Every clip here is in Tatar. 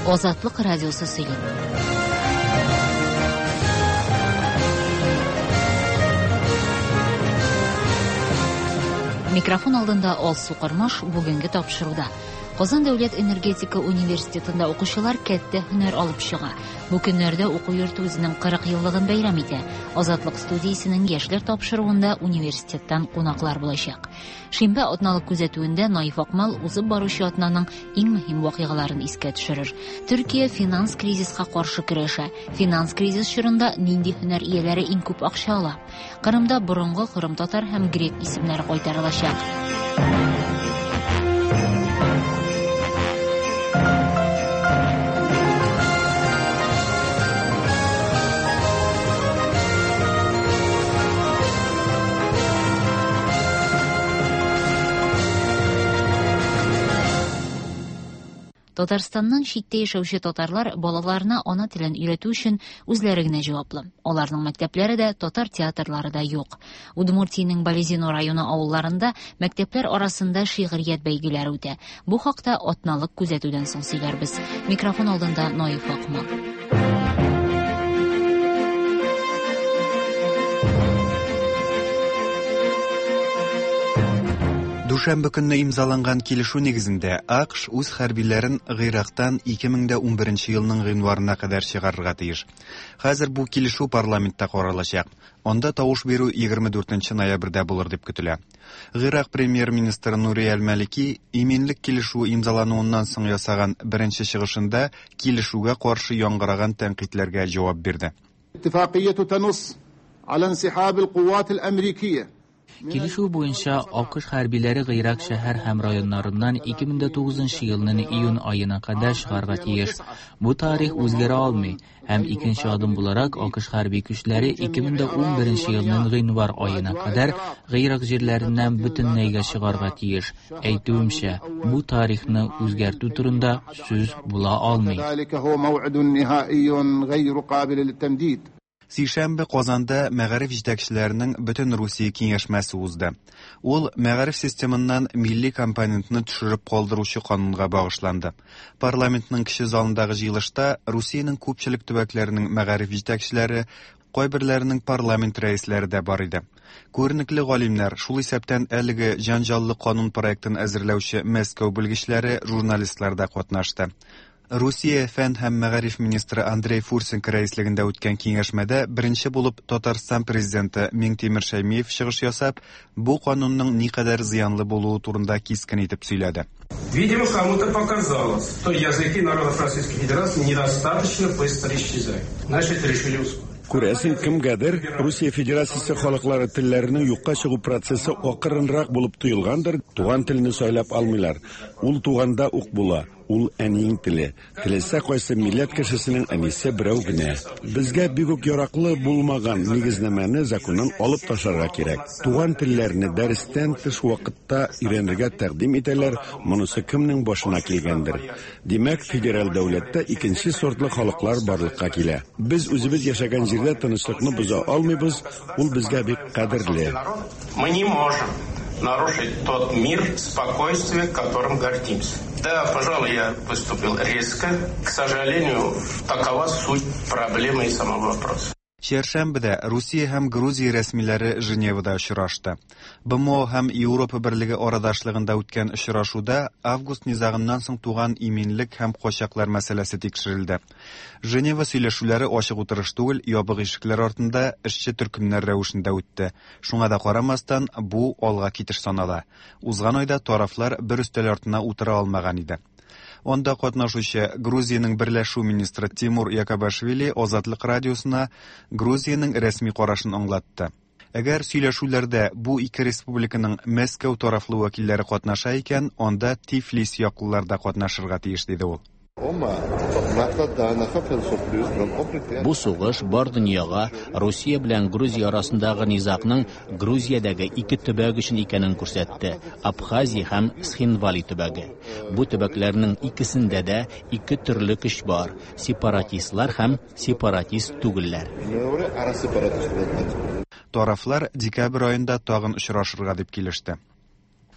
Азатлык радиосы сөйли. Микрофон алдында Алсу Кармаш бүгенге тапшыруда. Казан дәүләт энергетика университетында укучылар кәттә һөнәр алып чыга. Бу көннәрдә уку йорты үзенең 40 еллыгын бәйрәм итә. Азатлык студиясенең яшьләр тапшыруында университеттан кунаклар булачак. Шимбә атналык күзәтүендә Наиф Акмал узып баручы атнаның иң мөһим вакыйгаларын искә төшерер. Төркия финанс кризиска каршы көрәшә. Финанс кризис чорында нинди һөнәр ияләре иң күп акча ала? Кырымда борынгы кырым татар һәм грек исемнәре кайтарылачак. Татарстаннан читтә яшәүче татарлар балаларына ана телен өйрәтү өчен үзләре генә җаваплы. Аларның мәктәпләре дә, татар театрлары да юк. Удмуртиянең Болезино районы авылларында мәктәпләр арасында шигърият бәйгеләре үтә. Бу хакта атналык күзәтүдән соң сөйләрбез. Микрофон алдында Наиф Акмал. Душанбе көнне имзаланган килешү нигезендә АКШ үз хәрбиләрен Гыйрактан 2011 елның гыйнварына кадәр чыгарырга тиеш. Хәзер бу килешү парламентта каралачак. Анда тавыш бирү 24 ноябрьдә булыр дип көтелә. Гыйрак премьер-министры Нури Әл-Малики иминлек килешү имзалануыннан соң ясаган беренче чыгышында килешүгә каршы яңгыраган тәнкыйтьләргә җавап бирде. Иттифакияту танус ала инсихаб ал-куват ал-америкия. Килешү буенча АКШ хәрбиләре Гыйрак шәһәр һәм районнарыннан 2009 елның июнь аена кадәр чыгарга тиеш. Бу тарих үзгәрә алмый һәм икенче адым буларак АКШ хәрби көчләре 2011 елның гыйнвар аена кадәр Гыйрак җирләреннән бөтенләйгә чыгарга тиеш. Әйтүемчә, бу тарихны үзгәртү турында сүз була алмый. Сишәмбе Казанда мәгариф җитәкчеләренең бөтен Русия киңәшмәсе узды. Ул мәгариф системыннан милли компонентны төшереп калдыручы канунга багышланды. Парламентның кече залындагы җыелышта Русиянең күпчелек төбәкләренең мәгариф җитәкчеләре, кайберләренең парламент рәисләре дә бар иде. Күренекле галимнәр, шул исәптән әлеге җанҗаллы канун проектын әзерләүче Мәскәү белгечләре, журналистлар да катнашты. Русия фән һәм мәгариф министры Андрей Фурсенко рәислегендә үткән киңәшмәдә беренче булып Татарстан президенты Миңтимер Шәймиев чыгыш ясап, бу канунның никадәр зыянлы булуы турында кискен итеп сөйләде. Видимо, кому-то показалось, что языки народов Российской Федерации недостаточно быстро исчезают. Значит, решили ускорить. Күрәсен кемгәдер Русия Федерациясе халыклары телләренең юкка чыгу процессы акырынрак булып тоелгандыр, туган телне сайлап алмыйлар. Ул туганда ук була. Ул әниң теле. Теләсә кайсы милләт кешесенең әнисе берәү генә. Безгә бик үк яраклы булмаган нигезнәмәне законнан алып ташларга кирәк. Туган телләрне дәрестән тыш вакытта өйрәнергә тәкъдим итәләр, монысы кемнең башына килгәндер. Димәк, федераль дәүләттә икенче сортлы халыклар барлыкка килә. Без үзебез яшәгән җирдә тынычлыкны боза алмыйбыз, ул безгә бик кадерле. Мы не можем нарушить тот мир, спокойствие, которым гордимся. Да, пожалуй, я выступил резко. К сожалению, такова суть проблемы и самого вопроса. Чәршәмбедә Русия һәм Грузия рәсмиләре Женевада очрашты. БМО һәм Европа берлеге арадашлыгында үткән очрашуда август низагыннан соң туган иминлек һәм качаклар мәсьәләсе тикшерелде. Женева сөйләшүләре ачык утырыш түгел, ябык ишекләр артында эшче төркемнәр рәвешендә үтте. Шуңа да карамастан, бу алга китеш санала. Узган айда тарафлар бер өстәл артына утыра алмаган иде. Онда катнашучы Грузияның берләшү министры Тимур Якабашвили Азатлык радиосына Грузияның рәсми карашын аңлатты. Әгәр сөйләшүләрдә бу ике республиканың Мәскәү тарафлы вәкилләре катнаша икән, анда Тифлис яклылар да катнашырга тиеш диде ул. Бу сугыш бар дөньяга Русия белән Грузия арасындагы низакның Грузиядәге ике төбәк өчен икәнен күрсәтте. Абхазия һәм Схинвали төбәге. Бу төбәкләрнең икесендә дә ике төрле көч бар: сепаратистлар һәм сепаратист түгелләр. Тарафлар декабрь аенда тагын очрашырга дип килеште.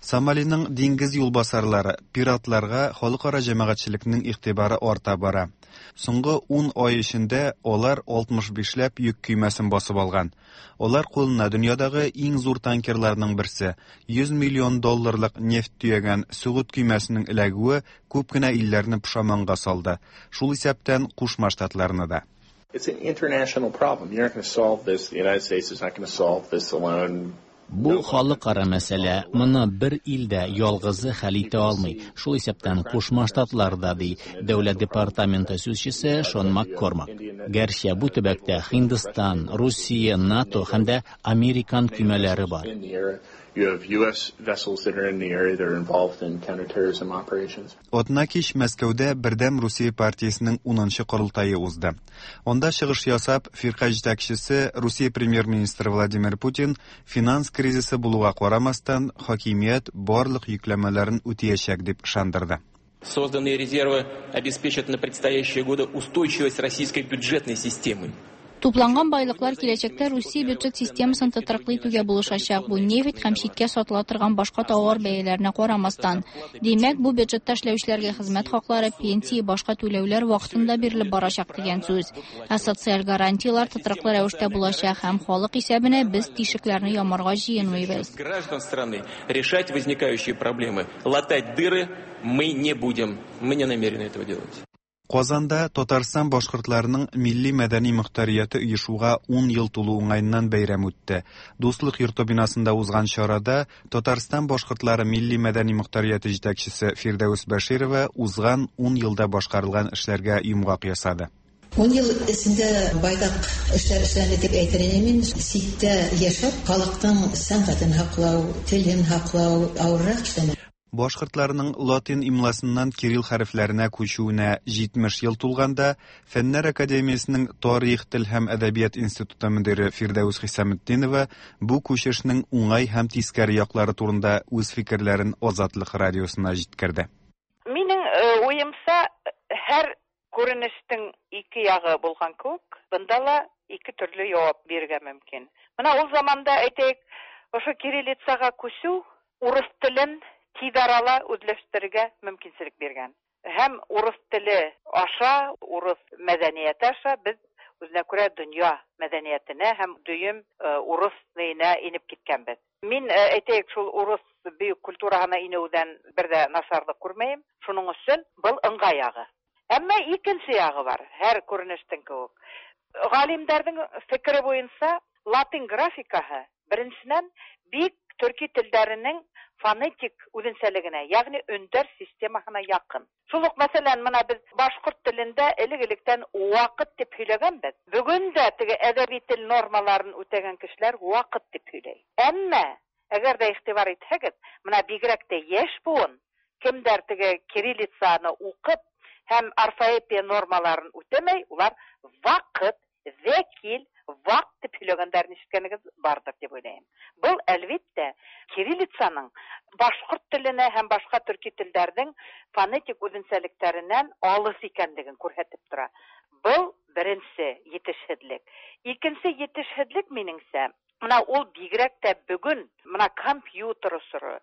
Сомалинең диңгез юлбасарлары, пиратларга халыкара җәмәгатьчелекнең игътибары арта бара. Соңгы 10 ай эчендә алар 65ләп йөк көймәсен басып алган. Алар кулына дөньядагы иң зур танкерларның берсе, $100 миллион нефть төягән Сугут көймәсенең эләгүе күп кенә илләрне пошаманга салды. Шул исәптән Кушма Штатларны да. It's an international problem. You're not going to solve this. The United States is not going to solve this alone. Бу халыкара мәсьәлә. Моны бер илдә ялгызы хәл итә алмый. Шул исәптән Кушма Штатларда ди дәүләт департаменты сүзчесе Шон Маккормак. Гәрчә бу төбәктә Һиндстан, Русия, НАТО һәм дә Американ көймәләре бар. You have U.S. vessels that are in the area that are involved in counterterrorism operations. Отнакиш Мәскәүдә Бердәм Русия партиясының 10нчы корылтайы узды. Онда чыгыш ясап, фирка җитәкчесе Русия премьер-министры Владимир Путин финанс кризисы булуга карамастан хакимият барлык йөкләмәләрен үтәячәк дип ышандырды. Созданные резервы обеспечат на предстоящие годы устойчивость российской бюджетной системы. Тупланган байлыклар киләчәктә Русия бюджет системасын тотрыклы итүгә булышачак. Бу нефть һәм читкә сатыла торган башка товар бәяләренә карамастан. Димәк, бу бюджетта эшләүчеләргә хезмәт хаклары, пенсия, башка түләүләр вакытында бирелеп барачак дигән сүз. Социаль гарантиялар тотрыклы рәвештә булачак һәм халык исәбенә без тишекләрне ямарга җыенмыйбыз. Граждан страны решать возникающие проблемы, латать дыры мы не будем. Мы не намерены этого делать. Казанда Татарстан башкортларының милли мәдәни мөхтәрияте оешуга 10 ел тулу уңайыннан бәйрәм үтте. Дуслык йорты бинасында узган чарада Татарстан башкортлары милли мәдәни мөхтәрияте җитәкчесе Фирдәүс Бәширова узган 10 елда башкарылган эшләргә йомгак ясады. 10 ел эчендә байтак эшләр эшләнде дип әйтергә мин ситтә яшәп, халыктың сәнгатен хаклау, телен хаклау авыррак эшләнә. Башкортларның латин имласыннан кирилл хәрефләренә күчүенә 70 ел тулганда Фәннәр академиясының Тарих, тел һәм әдәбият институты мөдире Фирдәүс Хисаметдинова бу күчешнең уңай һәм тискәре яклары турында үз фикерләрен Азатлык радиосына җиткерде. Минем уемса, һәр күренештең ике ягы булган күк, бында ла ике төрле җавап бирергә мөмкин. Менә ул заманда әйтәйек, ошо кириллицага күчү урыс телен тиз арала үзләштерергә мөмкинлек биргән. Һәм урыс теле аша, урыс мәдәнияте аша без үзенә күрә дөнья мәдәниятенә һәм дөем урыс диленә инеп киткәнбез. Мин әйтәйек, шул урыс бөек культураһына инеүдән бер дә насарлык күрмәйм. Шуның өчен был ыңгай ягы. Әмма икенче ягы бар, һәр күренештән кебек. Галимнәрнең фикере буенча латин графикаһы беренчедән бик төрки телләренең фонетик үзенчәлегенә, ягъни өндәр системасына якын. Шул ук мәсәлән, менә без башкорт телендә элек-электән вакыт дип һөйләгәнбез. Бүген дә теге әдәби тел нормаларын үтәгән кешеләр вакыт дип һөйләй. Әмма әгәр дә игътибар итсәгез, менә бигрәк тә яшь буын кемдер теге кириллицаны укып һәм орфоэпия нормаларын үтәмәй, улар вакыт, вәкил, вакыт дип һөйләгәннәрне ишеткәнегез бардыр дип уйлыйм. Бұл әлбәттә кириллицаның башкорт теленә һәм башка төрки телләрнең фонетик үзенчәлекләреннән алыс икәнлеген күрсәтеп тора. Бұл беренче җитешһезлек. Икенче җитешһезлек минеңсә, менә ул бигрәк тә бүген менә компьютер усыры,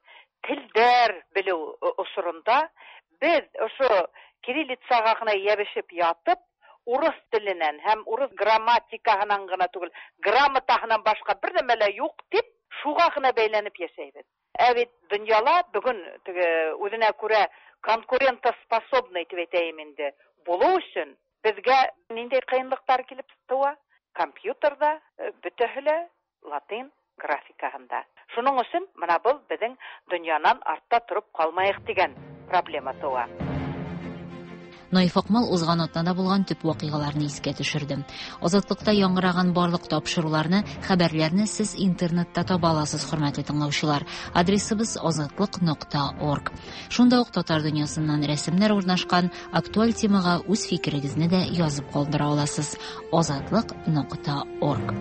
телдәр белү усырында без ошо кириллицага гына ябышып ятып, урыс теленнән һәм урыс грамматикаһынан гына түгел, грамотаһынан башка бер нәмәлә юк дип, шуга гына бәйләнеп яшәйбез. Бит дөньяла бүген теге үзенә күрә конкурентоспособный дип әйтәйем инде. Булу өчен безгә нинди кыенлыктар килеп туа? Компьютерда бөтәһеле латин графикаһында. Шуның өчен менә бу безнең дөньянан артта торып калмаек дигән проблема туа. Наиф Акмал узган атнада булган төп вакыйгаларны искә төшерде. Азатлыкта яңгыраган барлык тапшыруларны, хәбәрләрне сез интернетта таба аласыз, хөрмәтле тыңлаучылар. Адресыбыз azatlyk.org. Шунда ук татар дөньясыннан рәсемнәр урнашкан актуаль темага үз фикерегезне дә язып калдыра аласыз. azatlyk.org.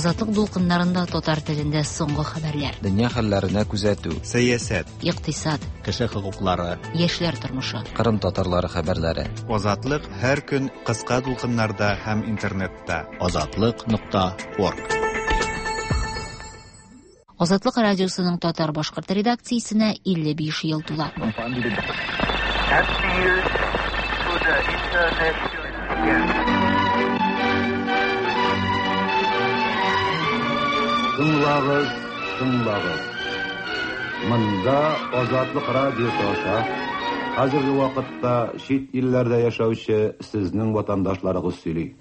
Азатлык дулкыннарында татар телендә соңгы хәбәрләр. Дөнья хәлләренә күзәтү. Сәясәт, Икътисад, кеше хокуклары, яшьләр тормышы. Кырым татарлары хәбәрләре. Азатлык һәр көн кыска дулкыннарда һәм интернетта. Азатлык.орг. Азатлык радиосының татар-башкорт редакциясенә 55 ел тула. Тыңлагыз. Монда Азатлык радиосы аша хәзерге вакытта чит илләрдә яшәүче сезнең ватандашларыгыз сөйли.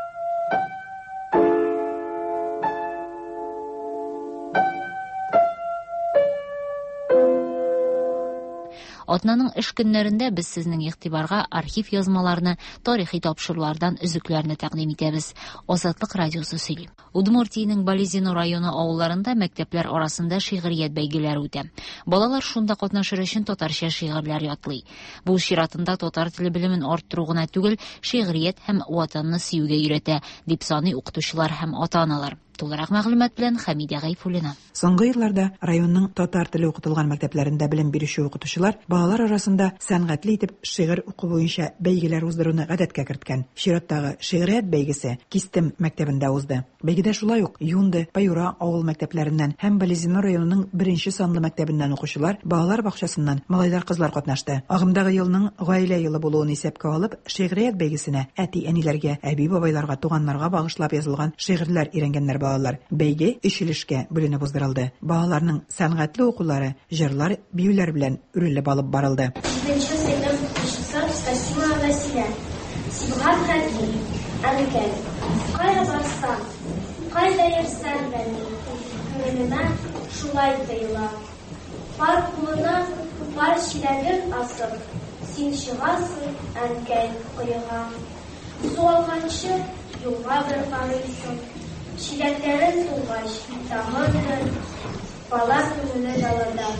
Атнаның эш көннәрендә без сезнең игътибарга архив язмаларны, тарихи тапшырулардан өзекләрне тәкъдим итәбез. Азатлык радиосы сөйли. Удмуртиянең Болезино районы авылларында мәктәпләр арасында шигърият бәйгеләре үтә. Балалар шунда катнашыр өчен татарча шигырьләр ятлый. Бу чиратында татар теле белемен арттыру гына түгел, шигърият һәм ватанны сөюгә өйрәтә, дип саный укытучылар һәм ата-аналар. Тулырак мәгълүмат белән Хәмидә Гайфуллина. Соңгы елларда районның татар теле укытылган мәктәпләрендә белем бирүче укытучылар балалар арасында сәнгатьле итеп шигырь уку буенча бәйгеләр уздыруны гадәткә керткән. Чираттагы шигърият бәйгесе Кистем мәктәбендә узды. Бәйгедә шулай ук Юнды, Паюра авыл мәктәпләреннән һәм Болезино районының 1 санлы мәктәбеннән укучылар, балалар бакчасыннан малайлар-кызлар катнашты. Агымдагы елның гаилә елы булуын исәпкә алып, шигърият бәйгесенә әти-әниләргә, әби-бабайларга, туганнарга багышлап язылган шигырьләр өйрәнгәннәр балалар. Бәйге 3 өлешкә бүленеп уздырылды. Балаларның сәнгатьле укулары, җырлар, биюләр белән үрелеп алып барылды. Кайда йөрсәң бәни, күңелемә шулай тоела. Бар кулына, бар чиләген асып, син чыгасың әнкәй коега. Су алганчы юлга бер карыйсың, чиләкләрен тулгач тагын бала күңеле далада.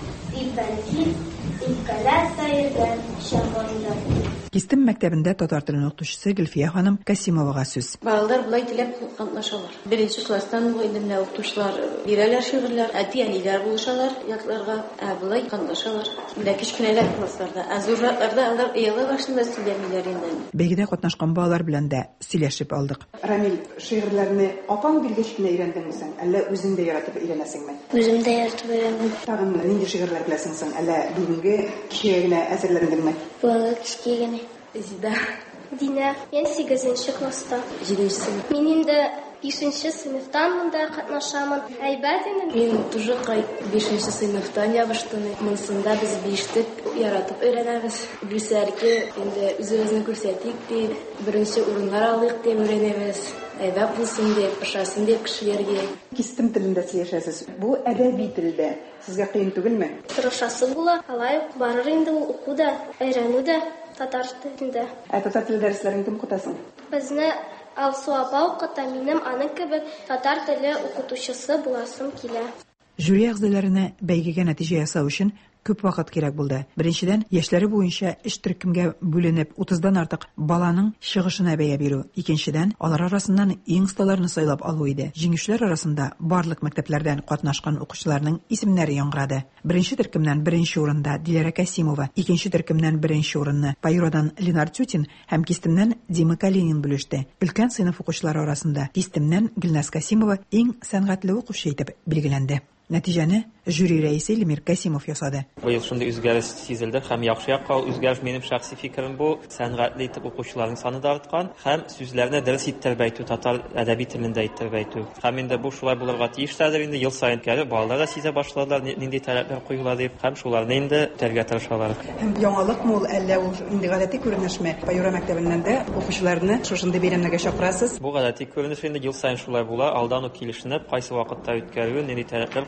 Ибәнки, икәләр сәйрдән чагылды. Кистем мәктәбендә татар телен укытучысы Гөлфия ханым Касимовага сүз. Балалар булай теләп катнашалар. 1 класстан буенда укытучылар бирәләр шигырьләр, әти-әниләр булышалар, ятларга, булай катнашалар. Менә кичкенәләр классларда, азурратларда алар ела башында сөйләмиләр инде. Бәйгедә катнашкан балалар белән дә сөйләшеп алдык. Рамил, шигырьләрне апаң биргәч кенә өйрәндеңме син, әллә үзең дә яратып өйрәнәсеңме? Үзем дә яратып өйрәндем. Тагын нинди шигырьләр беләсең син, әллә бүгенге кичәгенә әзерләндеңме? Бүгенге кичәгенә. Зида. Динә, мен 8 класста. 7 сыйныф. Мин инде 5 сыйныфтан монда катнашамын. Әйбәт инде. Мин тоже 5 сыйныфтан ябыштым. Монсында без 5 яратып өйрәнәбез. Бүсәргә инде үзебезне күрсәтик дип, беренче урыннар алыйк дип өйрәнәбез. Әйбәт булсын дип, ошасын дип кешеләргә. Кистем телендә сөйләшәсез. Бу әдәби телдә. Сезгә кыен түгелме? Тырышасы була. Алай барыр инде ул укуда, өйрәнүдә. Татар телендә. Татар теле дәресләрен кем укытасың? Безне Алсу апа укыта, минем аның кебек татар теле укытучысы буласым килә. Жюри әгъзаларына бәйгегә нәтиҗә ясау өчен күп вакыт кирәк булды. Беренчедән, яшьләре буенча эш төркемгә бүленеп 30дан артык баланың чыгышына бәя бирү. Икенчедән, алар арасыннан иң осталарны сайлап алу иде. Җиңүчеләр арасында барлык мәктәпләрдән катнашкан укучыларның исемнәре яңгырады. Беренче төркемнән 1 урында Диләрә Касимова, икенче төркемнән 1 урынны Паюрадан Ленар Тютин һәм Кистемнән Дима Калинин бүлеште. Өлкән сыйныф укучылары арасында Кистемнән Гөлназ Касимова иң сәнгатьле укучы итеп билгеләнде. Нәтиҗәне жюри рәисе Лемир Касимов ясады. Бу ел шундый үзгәреш сизелде һәм яхшы якка үзгәреш минем шәхси фикерем бу. Сәнгатьле итеп укучыларның саны да арткан һәм сүзләрне дөрес иттербәйтү, татар әдәби телендә иттербәйтү. Һәм инде бу шулай булырга тиештер инде ел саен кәле балалар да сизә башладылар, нинди таләпләр куела дип, һәм шуларны инде үтәргә тырышалар. Һәм яңалыкмы ул, әллә ул инде гадәти күренешме? Паюра мәктәбеннән дә укучыларны шушындый бәйрәмнәргә чакырасыз. Бу гадәти күренеш инде ел саен шулай була. Алдан ук килешенеп, кайсы вакытта үткәрү, нинди таләпләр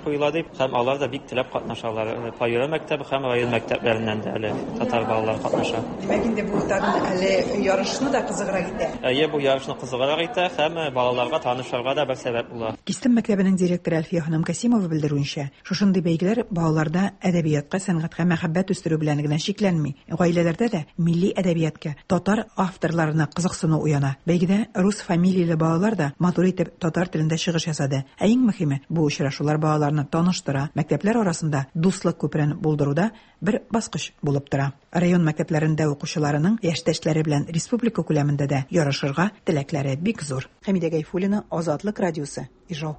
куела дип, һәм алар да бик теләп катнашалар. Паюра мәктәбе һәм район мәктәпләреннән дә әле татар балалар катнаша. Димәк, инде бу әле ярышны да кызыграк итә. Бу ярышны кызыграк итә һәм балаларга танышырга да бер сәбәп була. Кистем мәктәбенең директоры Әлфия ханым Касимова белдерүенчә, шушындый бәйгеләр балаларда әдәбиятка, сәнгатькә мәхәббәт үстерү белән генә шикләнми. Гаиләләрдә дә милли әдәбиятка, татар авторларына кызыксыну уяна. Бәйгедә рус фамилияле балалар да матур итеп татар телендә чыгыш ясады. Ә иң мөһиме, бу очрашулар балаларны таныштыра, мәктәпләр арасында дуслык күперен булдыруда бер баскыч булып тора. Район мәктәпләрендә укучыларының яшьтәшләре белән республика күләмендә дә ярышырга теләкләре бик зур. Хәмидә Гайфуллина, Азатлык радиосы, Ижау.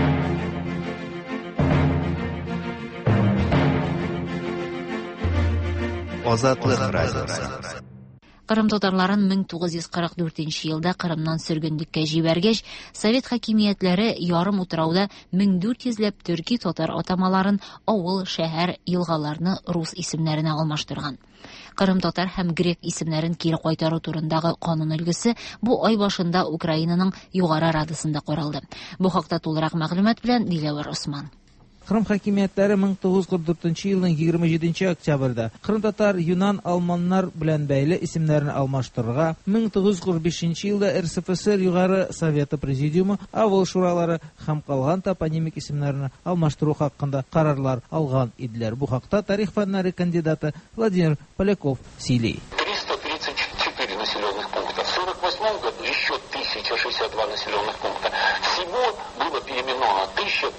Азатлык радиосы. Кырым татарларын 1944 елда Кырымнан сөргенлеккә җибәргәч, Совет хакимиятләре ярым утрауда 1400ләп төрки татар атамаларын, авыл, шәһәр, елгаларны рус исемнәренә алмаштырган. Кырым татар һәм грек исемнәрен кире кайтару турындагы канун өлгесе бу ай башында Украинаның Югары Радасында каралды. Бу хакта тулырак мәгълүмат белән Диләвер Усман. Кырым хакимиятләре 1944 елның 27 октябрьдә Кырым татар, юнан, алманнар белән бәйле исемнәрне алмаштырырга, 1945 елда РСФСР Югары Советы Президиумы, авыл шуралары һәм калган топонимик исемнәрне алмаштыру хакында карарлар алган иделәр. Бу хакта тарих фәннәре кандидаты Владимир Поляков сөйли. 334 населенных пункта. В 1948 году еще 1062 населенных пункта. Всего было переименовано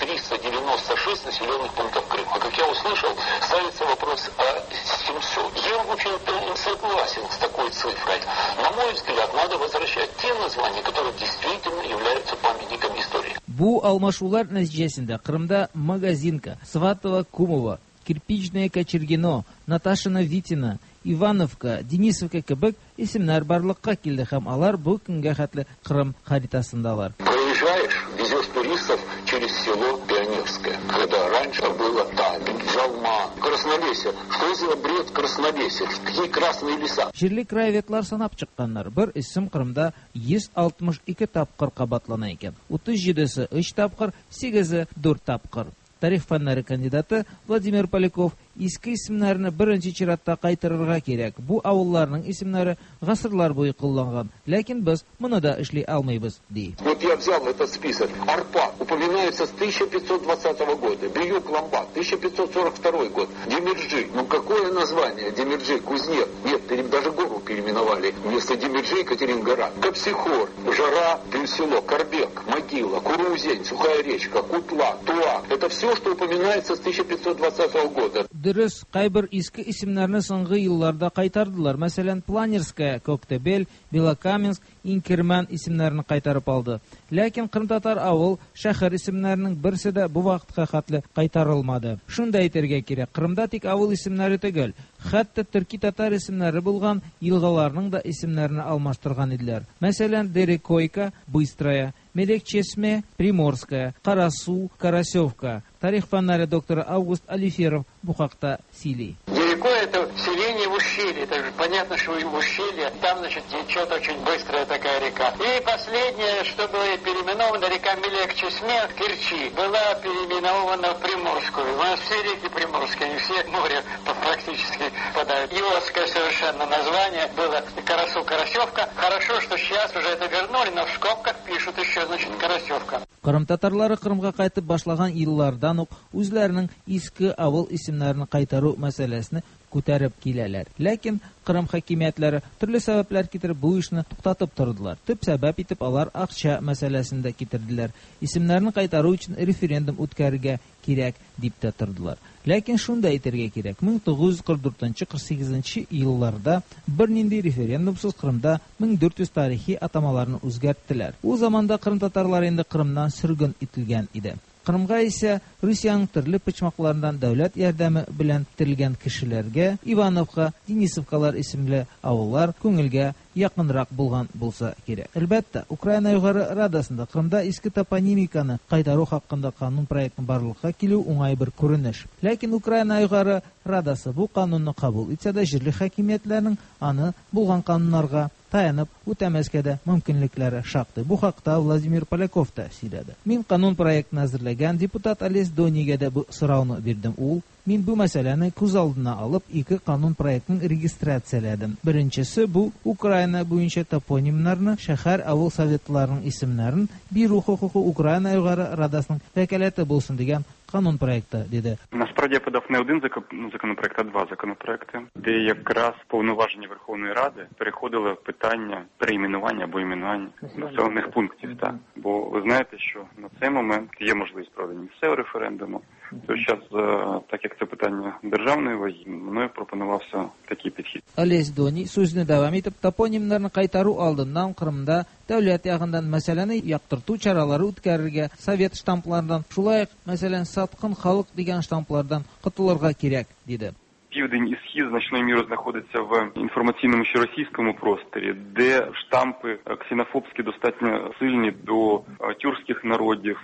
1396 населенных пунктов Крыма. А как я услышал, ставится вопрос о 700. Я, в общем-то, согласен с такой цифрой. На мой взгляд, надо возвращать те названия, которые действительно являются памятником истории. Бу алмашулар нәтиҗәсендә Крымда Магазинка, Сватово, Кумово, Кирпичное Кочергино, Наташина Витина, Ивановка, Денисовка кебек исемнәр барлыкка килде һәм алар бу көнгә хәтле Крым харитасындалар. Проезжаешь, везешь туристов через село Пионерское, когда раньше было так, Жалма, Краснолесье. Что за бред Краснолесье? Какие красные леса? Җирле краеведлар санап чыкканнар. Бер исем Крымда 162 тапкыр кабатлана икән. 37-се 3 тапкыр, 8-се 4 тапкыр. Тарих фәннәре кандидаты Владимир Поляков иске исемнәрне беренче чиратта кайтарырга кирәк. Бу авылларның исемнәре гасырлар буе кулланган, ләкин без моны да эшли алмыйбыз, ди. Вот я взял этот список. Арпа упоминается с 1520 года, Бирюк-Ламбат 1542 год, Демирджи. Ну какое название? Демирджи, Кузнец. Нет, даже гору переименовали. Вместо Демирджи Екатерингород. Капсихор, Жара, Пенсело, Карбек, Могила, Курузень, Сухая речка, Кутла, Туа. Это все, что упоминается с 1520 года. Дөрес, кайбер иске исемнәрне соңгы елларда кайтардылар. Мәсәлән, Планерская, Коктебель, Белокаменск, Инкерман исемнәрне кайтарып алды. Ләкин Кырым татар авыл, шәһәр исемнәренең берсе дә бу вакытка хәтле кайтарылмады. Шунда әйтергә кирәк, Кырымда тик авыл исемнәре түгел, хәтта төрки татар исемнәре булган елгаларның да исемнәрне алмаштырган иделәр. Мәсәлән, Дерекойка, Быстрая, Медекчесме, Приморская, Карасу, Карасевка. Тарих фәннәре докторы Август Алиферов бу хакта сөйли. Дерекой — это селение в ущелье. Это же понятно, что в ущелье. Там, значит, течет очень быстрая такая река. И последнее, что было переименовано, река Медекчесме в Керчи, была переименована в Приморскую. У нас все реки приморские, они все в море практически впадают. Идиотское совершенно название было Карасу, Карасевка. Хорошо, что сейчас уже это вернули, но в скобках пишут еще, значит, Карасевка. Кырым татарлары Кырымга кайтып башлаган еллардан ук үзләренең иске авыл исемнәрен кайтару мәсьәләсен күтәреп киләләр. Ләкин Кырым хакимиятләре төрле сәбәпләр китереп бу эшне туктатып тордылар. Төп сәбәп итеп алар акча мәсьәләсен дә китерделәр. Исемнәрне кайтару өчен референдум үткәрергә кирәк дип тә тордылар. Ләкин шунда әйтергә кирәк, 1944-48 елларда бернинди референдумсыз Кырымда 1400 тарихи атамаларны үзгәрттеләр. Ул заманда Кырым татарлары инде Кырымнан сөрген ителгән иде. Кырымга исә Русияның төрле почмакларыннан дәүләт ярдәме белән тирелгән кешеләргә Ивановка, Денисовкалар исемле авыллар күңелгә якынрак булган булса кирәк. Әлбәттә, Украина Югары Радасында Кырымда иске топонимиканы кайтару хакында канун проектын барлыкка килү уңай бер күренеш. Ләкин Украина Югары Радасы бу канунны кабул итсә дә җирле хакимиятләрнең аны булган кануннарга таянып үтәмәскә дә мөмкинлекләре шактый. Бу хакта Владимир Поляков та сөйләде. Мин канун проектын әзерләгән депутат Олесь Донигә дә бу сорауны бирдем. Ул: "Мин бу мәсьәләне күз алдына алып, ике канун проектын регистрацияләдем. Беренчесе бу Украина буенча топонимнарны, шәһәр, авыл советларының исемнәрен бирү хукукы Украина Югары Радасының вәкаләте булсын дигән канун проекты", диде. Насправді я подав не один законопроект, а два законопроекти, де якраз повноваження Верховної Ради переходили в питання перейменування або іменування населених пунктів. Так. Бо ви знаєте, що на цей момент є можливість проведення місцевого референдуму. Тож зараз, так як це питання державної ваги, мною пропонувався такий підхід. Олесь Дони сүзне дәвам итеп, топонимнарны кайтару алдыннан Кырымда дәүләт ягыннан мәсьәләне яктырту чаралары үткәрергә, совет штамплардан, шулай ук мәсәлән саткын халык дигән штамплардан котылырга кирәк, диде. Південь і Схід значною мірою знаходяться в інформаційному ще російському просторі, де штампи ксенофобські достатньо сильні до тюркських народів,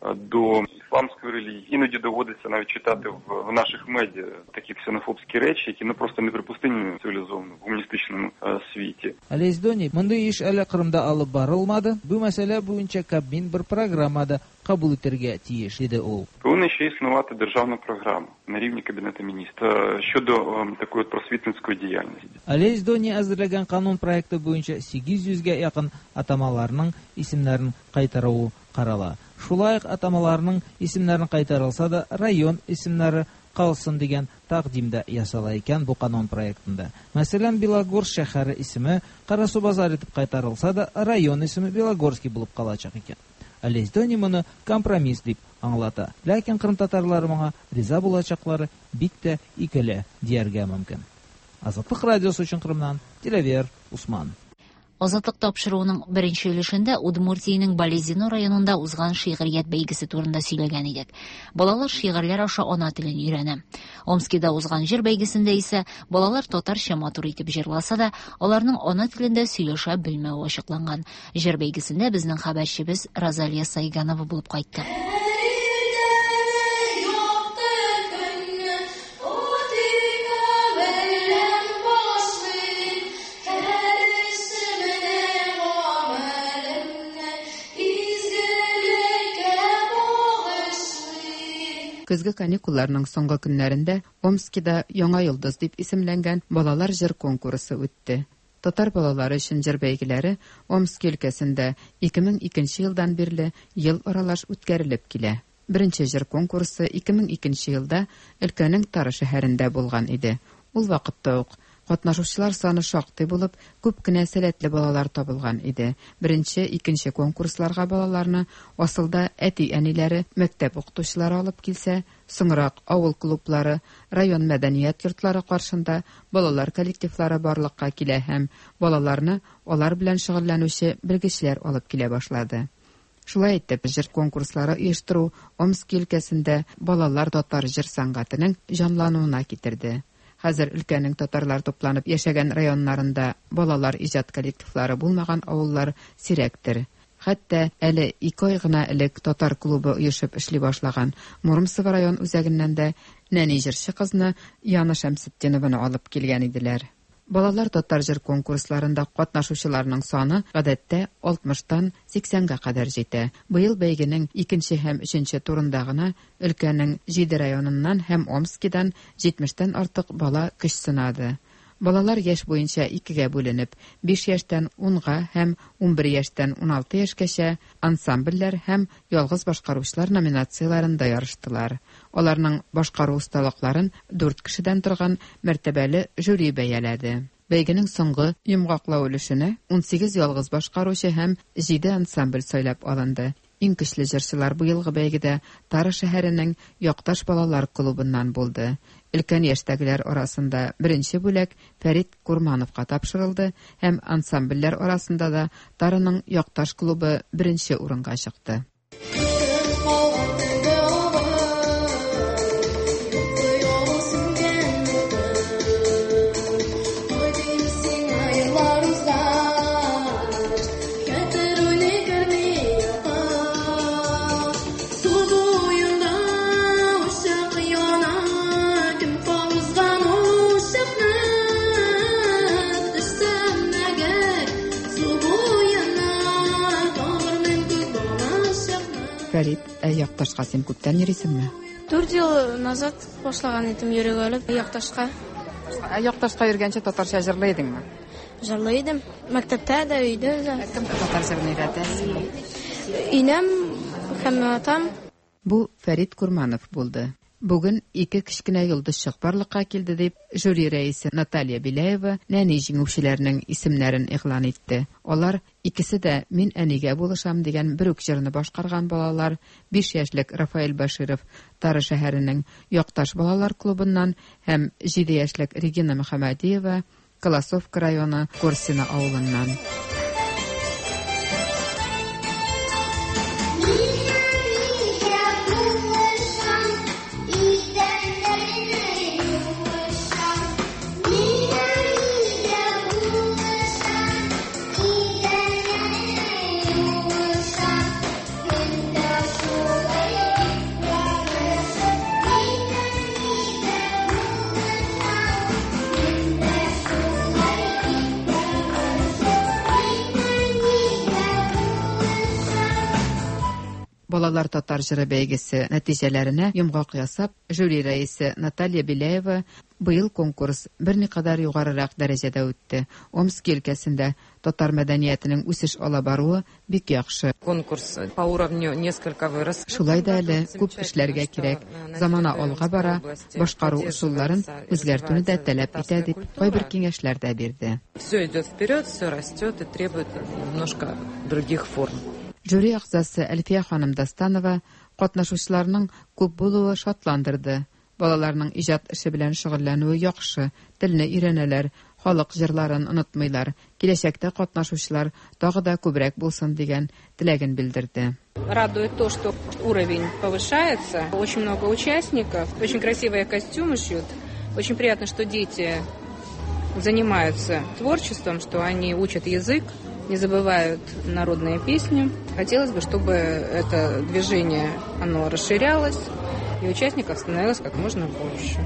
до ісламської релігії. Іноді доводиться навіть читати в наших медіа такі ксенофобські речі, які просто неприпустимі в цивілізованому, гуманістичному світі. Олесь Дони, мондый иш әле Кырымда алып барылмады. Бу мәсьәлә буенча Кабмин бер программада кабул итәргә тиеш, диде ул. Повинна ще існувати державна програма на рівні Кабінету міністрів щодо такої просвітницької діяльності. Олесь Дони әзерләгән канун проекты буенча 800-гә якын атамаларның исемнәрен кайтаруы карала. Шулай ук атамаларның исемнәрен кайтарылса да, район исемнәре калсын дигән тәкъдимдә ясала икән бу канун проектында. Мәсәлән, Белогорск шәһәре исеме Карасу-Базар итеп кайтарылса да, район исеме Белогорский булып калачак икән. Олесь Дони моны компромисс дип аңлата. Ләкин кырым татарлары моңа риза булачаклары бик тә икеле дияргә мөмкин. Азатлык радиосы өчен Кырымнан Телевер Усман. Азатлык тапшыруының беренче өлешендә Удмуртиянең Болезино районында узган шигърият бәйгесе турында сөйләгән идек. Балалар шигырьләр аша ана телен өйрәнә. Омскида узган җыр бәйгесендә исә балалар татарча матур итеп җырласа да, аларның ана телендә сөйләшә белмәүе ачыкланган. Җыр бәйгесендә безнең хәбәрчебез Розалия Сайганова булып кайтты. Көзге каникулларның соңгы көннәрендә Омскида Яңа йолдыз дип исемләнгән балалар җыр конкурсы үтте. Татар балалары өчен җыр бәйгеләре Омск өлкәсендә 2002 елдан бирле ел аралаш үткәрелеп килә. Беренче җыр конкурсы 2002 елда өлкәнең Тары шәһәрендә булган иде. Ул вакытта ук катнашучылар саны шактый булып, күп кенә сәләтле балалар табылган иде. Беренче, икенче конкурсларга балаларны асылда әти-әниләре, мәктәп укытучылары алып килсә, соңрак авыл клублары, район мәдәният йортлары каршында балалар коллективлары барлыкка килә һәм балаларны алар белән шөгыльләнүче белгечләр алып килә башлады. Шулай итеп, җыр конкурслары оештыру Омск өлкәсендә балалар татар җыр сәнгатенең җанлануына китерде. Хәзер өлкәнең татарлар тупланып яшәгән районнарында балалар иҗат коллективлары булмаган авыллар сирәктер. Хәтта әле 2 ай гына элек татар клубы оешып эшли башлаган Муромцево район үзәгеннән дә нәни җырчы кызны Яна Шәмсетдинованы алып килгән иделәр. Балалар татар җыр конкурсларында катнашучыларның саны гадәттә 60-тан 80-га кадәр җитә. Быел бәйгенең 2 һәм 3 турында гына өлкәнең 7 районыннан һәм Омскидан 70-тән артык бала көч сынады. Балалар яшь буенча 2гә бүленеп, 5 яшьтән 10га һәм 11 яшьтән 16 яшькәчә ансамбльләр һәм ялгыз башкаручылар номинацияләрендә ярыштылар. Аларның башкару осталыкларын 4 кешедән торган мәртәбәле жюри бәяләде. Бәйгенең соңгы йомгаклау өлешенә 18 ялгыз башкаручы һәм 7 ансамбль сайлап алынды. Иң көчле җырчылар быелгы бәйгедә Тары шәһәренең Якташ балалар клубыннан булды. Өлкән яшьтәгеләр арасында беренче бүләк Фәрит Курмановка тапшырылды һәм ансамбльләр арасында да Тарының Якташ клубы беренче урынга чыкты. Якташка син күптән йөрисеңме? 4 ел назад башлаган идем йөрергә Якташка. Якташка йөргәнче татарча җырлый идеңме? Җырлый идем. Мәктәптә дә, өйдә дә. Татарча өйрәтәсең. Инәм һәм атам. Бу Фәрит Курманов булды. Бүген 2 кечкенә йолдызчык барлыкка килде дип жюри рәисе Наталья Беляева нәни җиңүчеләрнең исемнәрен игълан итте. Алар икесе дә «Мин әнигә булышам» дигән бер үк җырны башкарган балалар. 5 яшьлек Рафаэль Баширов Тары шәһәренең Якташ балалар клубыннан һәм 7 яшьлек Регина Мөхәммәдиева Колосовка районы Корсина авылыннан. Балалар татар җыры бәйгесе нәтиҗәләренә йомгак ясап, жюри рәисе Наталья Беляева быел конкурс берникадәр югарырак дәрәҗәдә үтте. Омск өлкәсендә татар мәдәниятенең үсеш ала баруы бик яхшы. Конкурс по уровню несколько вырос. Шулай да әле күп эшләргә кирәк. Замана алга бара, башкару усулларын үзгәртүне дә таләп итә дип кайбер киңәшләр дә бирде. Все идет вперед, все растет и требует немножко других форм. Жюри әгъзасы Әлфия ханым Дастанова катнашучыларның күп булуы шатландырды. Балаларның иҗат эше белән шөгыльләнүе яхшы, телне өйрәнәләр, халык җырларын онытмыйлар. Киләчәктә катнашучылар тагы да күбрәк булсын дигән теләген белдерде. Радует то, что уровень повышается, очень много участников, очень красивые костюмы шьют. Очень приятно, что дети занимаются творчеством, что они учат язык, не забывают народные песни. Хотелось бы, чтобы это движение оно расширялось и участников становилось как можно больше.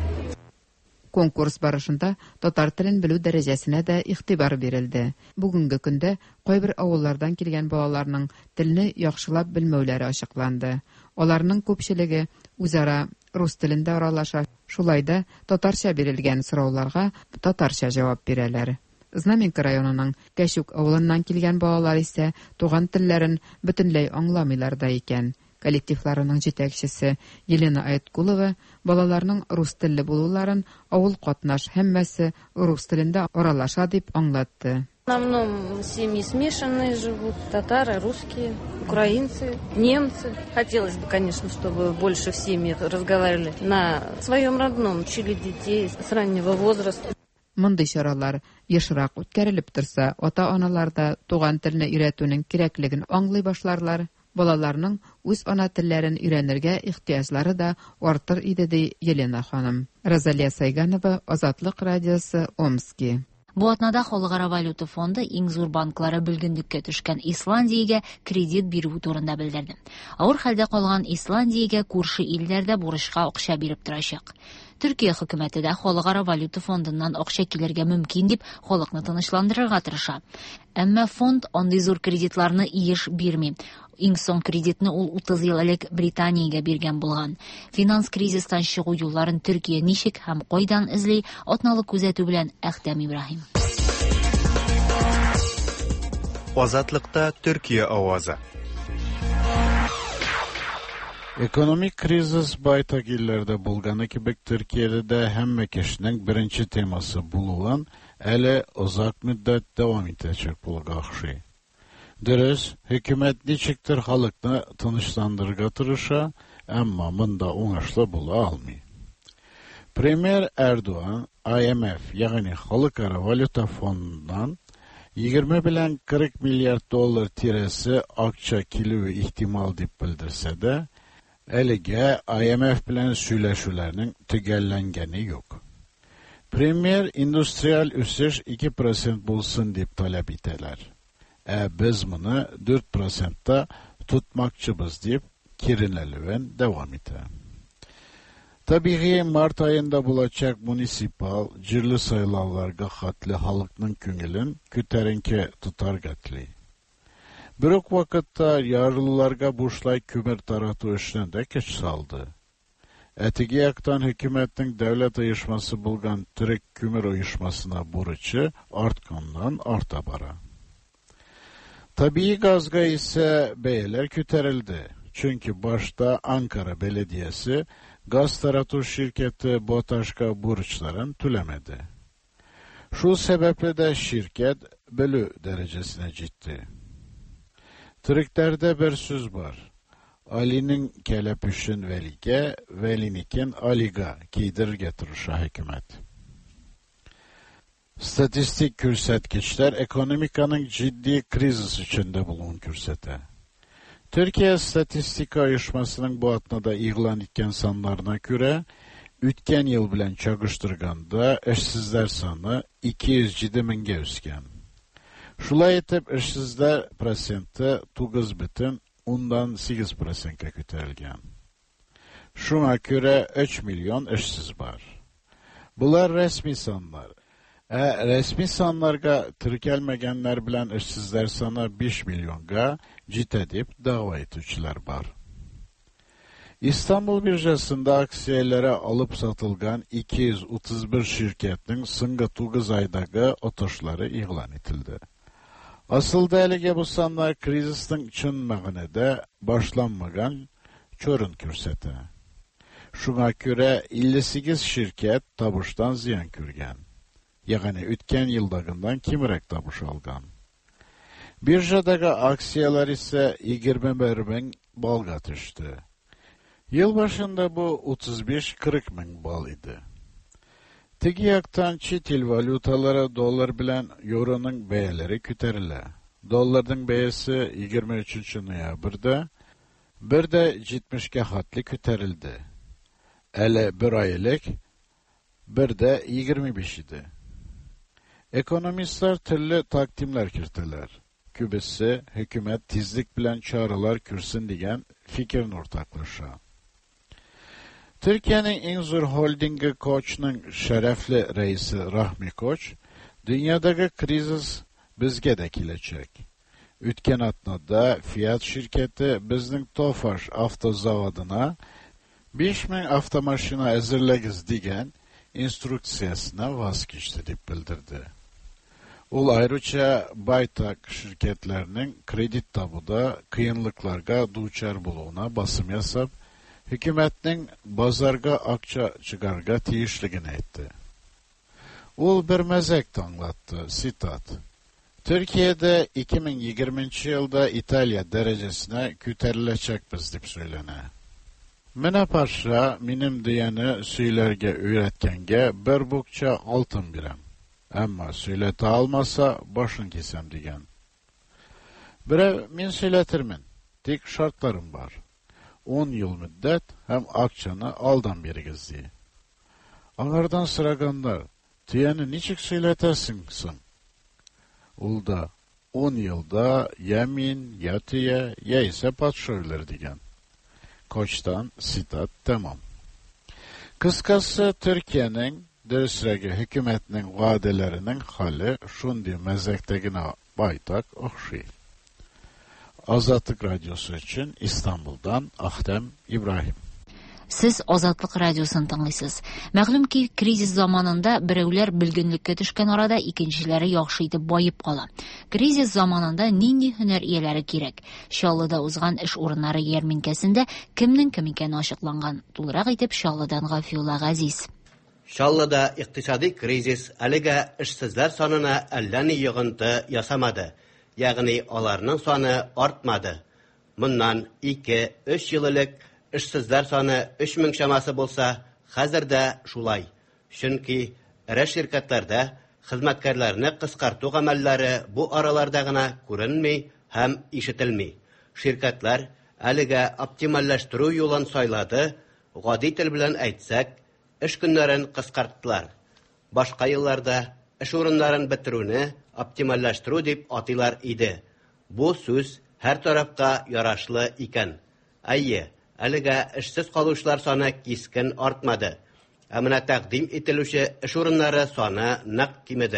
Конкурс барышында татар телен белү дәрәҗәсенә дә игътибар бирелде. Бүгенге көндә кайбер авыллардан килгән балаларның телне яхшылап белмәүләре ачыкланды. Аларның күпчелеге үзара рус телендә аралаша. Шулай да татарча бирелгән сорауларга татарча җавап бирәләр. Знаменка районының Кәшүк авылыннан килгән балалар исә туган телләрен бөтенләй аңламыйлар да икән. Коллективларының җитәкчесе Елена Айткулова балаларның рус телле булуларын авыл катнаш һәммәсе рус телендә аралаша дип аңлатты. В основном семьи смешанные живут, татары, русские, украинцы, немцы. Хотелось бы, конечно, чтобы больше в семьях разговаривали на своем родном, учили детей с раннего возраста. Мондый чаралар ешрак үткәрелеп торса, ата-аналар да туган телне өйрәтүнең кирәклеген аңлый башларлар. Балаларның үз ана телләрен өйрәнергә ихтыяҗлары да артыр иде ди Елена ханым. Розалия Сайганова, Азатлык радиосы, Омски. Бу атнада Халыкара валюта фонды иң зур банклары белгенлеккә төшкән Исландиягә кредит бирү турында белдерде. Авыр хәлдә калган Исландиягә күрше илләрдә бурычка акча биреп торачак. Төркия хөкүмәте дә Халыкара валюта фондыннан акча килергә мөмкин дип халыкны тынычландырырга тырыша. Әмма фонд андый зур кредитларны иеш бирми. Иң соң кредитны ул 30 ел элек Британиягә биргән булган. Финанс кризистан чыгу юлларын Төркия ничек һәм кайдан эзли, атналы күзәтү белән Әхтәм Ибраһим. Азатлыкта Төркия авазы. Ekonomik кризис байтак илләрдә булганы кебек Төркиядә дә һәммә кешенең беренче темасы булуын әле озак мөддәт дәвам итәчәк булырга охшый. Дөрес, хөкүмәт ничектер халыкны тынычландырырга тырыша, әмма монда уңышлы була алмый. Премьер Эрдоган IMF, ягъни Халыкара валюта фондыннан 20 белән 40 миллиард доллар тирәсе акча килүе ихтимал дип белдерсә дә, әлегә IMF белән сөйләшүләрнең төгәлләнгәне юк. Премьер индустриаль үсеш 2% булсын дип таләп итәләр. Без моны 4%-та тутмакчыбыз дип киренелүен дәвам итә. Табигый, март айында булачак муниципал җирле сайлауларга хәтле халыкның күңелен күтәренке тутарга тели. Bir ok vaqtda yarlılarga buшлай kömür taratу işine de keç saldı. Etigi yaktan hükümetin devlet uyuşması bulgan Türk kömür uyuşmasına buruçı artkandan arta bara. Tabii gazga ise beyler küterildi. Çünkü başta Ankara Belediyesi gaz taratу şirketi BOTAŞ'a buruçların tülemedi. Şu sebeple de şirket bölü derecesine ciddi. Türklerde bir söz var. Ali'nin kelepüşün Veli'ge, Veli'nikin Ali'ga giydir getirir hükümet. Statistik kürsatkiçler ekonomikanın ciddi krizis içinde bulun kürsete. Türkiye Statistika Uyuşmasının bu atnada ilan etken sanlarına göre, ütken yıl bilen çağıştırganda eşsizler sanı 207 minge üsken. Şulay etip eşsizler prosenti 9,8% küterilgen. Şuna göre 3 milyon eşsiz var. Bular resmi sanlar. Resmi sanlarga tirkelmegenler bilen eşsizler sana 5 milyonga cit edip dava etüçüler var. İstanbul Birjasında aksiyelere alıp satılgan 231 şirketin sınga 9 aydagi otuşları ilan etildi. Asıl delege bu sanlar krizistin çın mağınede başlanmagan çörün kürsete. Şuna göre 58 şirket tabuştan ziyan kürgen. Yani ütken yıldagından kimirek tabuş algan. Birjadagi aksiyalar ise 21 bin balga düştü. Yıl başında bu 35-40 bin bal idi. Tigi yaktan çit il valutalara dolar bilen euronun beyeleri küterile. Doların beyesi 23. noyabrda, bir de 70'ge hatli küterildi. Ele bir aylık, bir de 25 idi. Ekonomistler türlü takdimler kirtiler. Kübisi hükümet tizlik bilen çağrılar kürsün diyen fikrin ortaklaşa. Türkiye'nin İnzur Holding'i Koç'un şerefli reisi Rahmi Koç, dünyadaki krizis bizge de kilecek. Ütken atnada Fiat şirketi bizning Tofaş avtozavoduna 5000 avtomaşina hazırlagiz diyen instruksiyasına vazgeçti deb bildirdi. Ul ayrıca baytak şirketlerinin kredit tabuda kıyınlıklarga duçar buluğuna basım yasap, hükümetinin bazarga akça çıkarga tiyişligini etti. Ul bir mezek anlattı, sitat. Türkiye'de 2020 yılda İtalya derecesine küterilecekbiz deb söylene. Mene paşa minim diyeni söylerge öğretkenge bir bukça altın birem. Ama söylete almasa başın kesem digen. Bire min söyletirmin. Tek şartlarım var. 10 yıl müddet hem akçanı aldan berigiz diye. Ağardan sıraganlar, tiyeni niçik söyletersin kısın? Ulda 10 yılda yemin, ya tiye, ya ise patşöyler digen. Koç'tan sitat tamam. Kıskası Türkiye'nin dösregi hükümetinin vadelerinin hali şundi mezektegine baytak okşi. Azatlık Radyosu için İstanbul'dan Ahtem İbrahim. Siz Ozatlık Radyosu'nu tanıysınız. Мәгълүм ki kriz zamanında bireyler bilginlikке düşkən arada ikincileri yaxşı itib bayıp qala. Kriz zamanında nindi hüner iyələri kerak. Şallıda uzğan iş orunları yerminkəsində kimnin kim ikəni aşıqlanğan. Tuluraq itib Şallıdan Gafiyullah Aziz. Şallıda iqtisadi krizis əligə işsizlər sanına əlləni yığıntı yasamadı. Yani onlarının sonu artmadı. Bundan 2-3 yıllık işsizler sonu 3000 şaması bolsa, hazırda şulay. Çünkü iri şirketlerde hizmetkarlarını kıskartı amelleri bu aralardağına görünmey hem işitilmey. Şirketler əligə optimallaştırı yolun sayladı, gadi til bilen aytsak, iş günlerin kıskarttılar. Başka yıllarda iş orunların bitiruni optimallaştırı dip atılar idi. Bu söz her tarafta yaraşlı iken. Ayye, əligə işsiz kaluşlar sonu keskin artmadı. Amına təqdim etilüşü iş orunları sonu naq kimidi.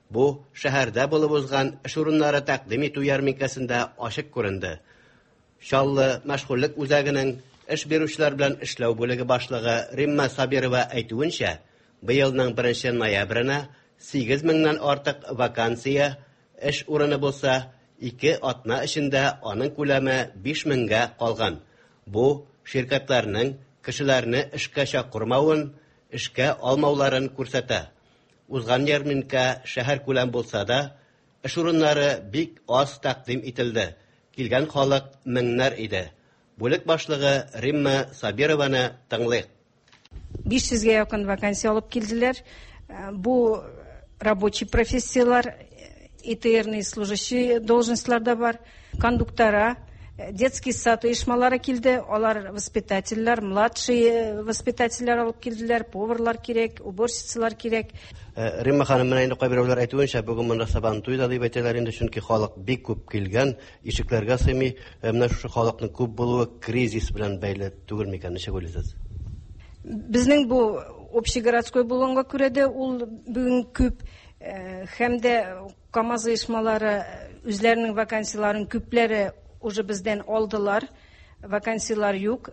Бу шәһәрдә булып узган эш урыннары тәкъдим итү ярминкәсендә ачык күренде. Шаллы мәшгульлек үзәгенең эш бирүчеләр белән эшләү бүлеге башлыгы Римма Сабирова әйтүенчә, быелның 1 ноябрена 8 меңнән артык вакансия эш урыны булса, 2 атна эчендә аның күләме 5 меңгә калган. Бу şirketләрнең кешеләрне эшкә чакырмавын, эшкә алмауларын күрсәтә. Узган ярминкә шәһәр күләм булса да, эш урыннары бик аз тәкъдим ителде. Килгән халык меңнәр иде. Бүлек башлыгы Римма Сабированы тыңлыйк. 500-ге якын вакансия алып килделәр. Бу рабочий профессиялар, ИТРный служащий должностьларда бар, кондуктора, детский сад оешмалары килде, алар воспитательләр, младший воспитательләр алып килделәр, поварлар кирәк, уборщицалар кирәк. Римма ханым менә инде кайберәүләр әйтүенчә, бүген монда сабан туйда дип әйтәләр инде, чөнки халык бик күп килгән, ишекләргә сыймый. Менә шушы халыкның күп булуы кризис белән бәйле түгел микән, ничек уйлыйсыз? Безнең бу общегородской булганга күрә дә ул бүген күп, һәм дә КАМАЗ оешмалары үзләренең вакансияларын күпләре уже бездән алдылар. Вакансиялар юк.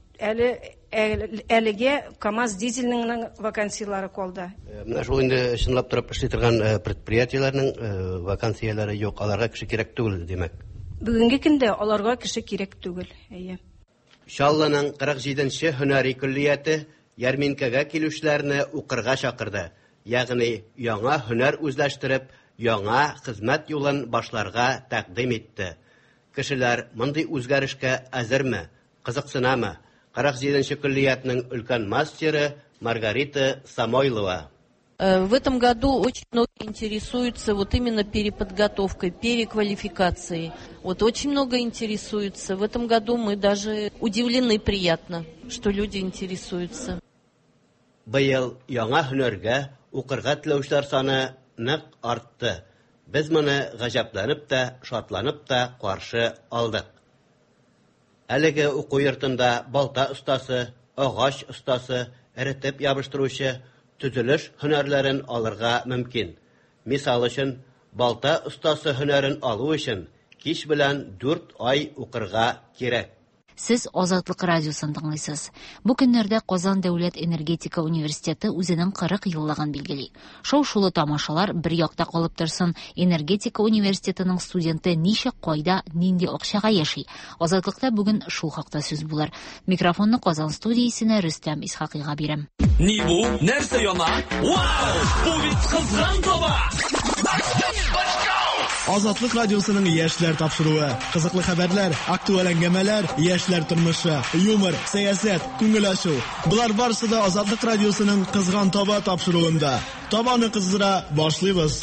Әлегә КАМАЗ дизельнең вакансиялары калды. Менә шул инде чынлап торып эшли торган предприятиеләрнең вакансиялары юк, аларга кеше кирәк түгел, димәк. Бүгенге көндә аларга кеше кирәк түгел. Шалланың 47-нче һөнәри көллияте ярминкәгә килүчеләрне укырга чакырды. Ягъни яңа һөнәр үзләштереп, яңа хезмәт юлын башларга тәкъдим итте. Кешеләр мондый үзгәрешкә әзерме, кызыксынамы? 47-нче көллиятның өлкән мастеры Маргарита Самойлова. В этом году очень много интересуются вот именно переподготовкой, переквалификацией. Вот очень много интересуются. В этом году мы даже удивлены приятно, что люди интересуются. Быел яңа һөнәргә укырга теләүчеләр саны нык артты. Без моны гаҗәпләнеп тә, шатланып та каршы алдык. Әлеге уку йортында балта остасы, агач остасы, эретеп ябыштыручы, төзелеш һөнәрләрен алырга мөмкин. Мисал өчен, балта остасы һөнәрен алу өчен кич белән 4 ай укырга кирәк. Сез Азатлык радиосын тыңлыйсыз. Бу көннәрдә Казан дәүләт энергетика университеты үзенең 40 еллыгын билгели. Шау-шулы тамашалар бер якта калып торсын, энергетика университетының студенты ничә кайда, нинди акчага яши. Азатлыкта бүген шул хакта сүз булыр. Микрофонны Казан студиясенә Рөстәм Исхакыйга бирәм. Ни бу? Нәрсә яна? Вау! Бу бит кызган таба! Азатлык радиосының яшьләр тапшыруы, кызыклы хәбәрләр, актуаль әңгәмәләр, яшьләр тормышы, юмор, сәясәт, күңел ачу. Булар барысы да Азатлык радиосының кызган таба тапшыруында. Табаны кыздыра башлыйбыз.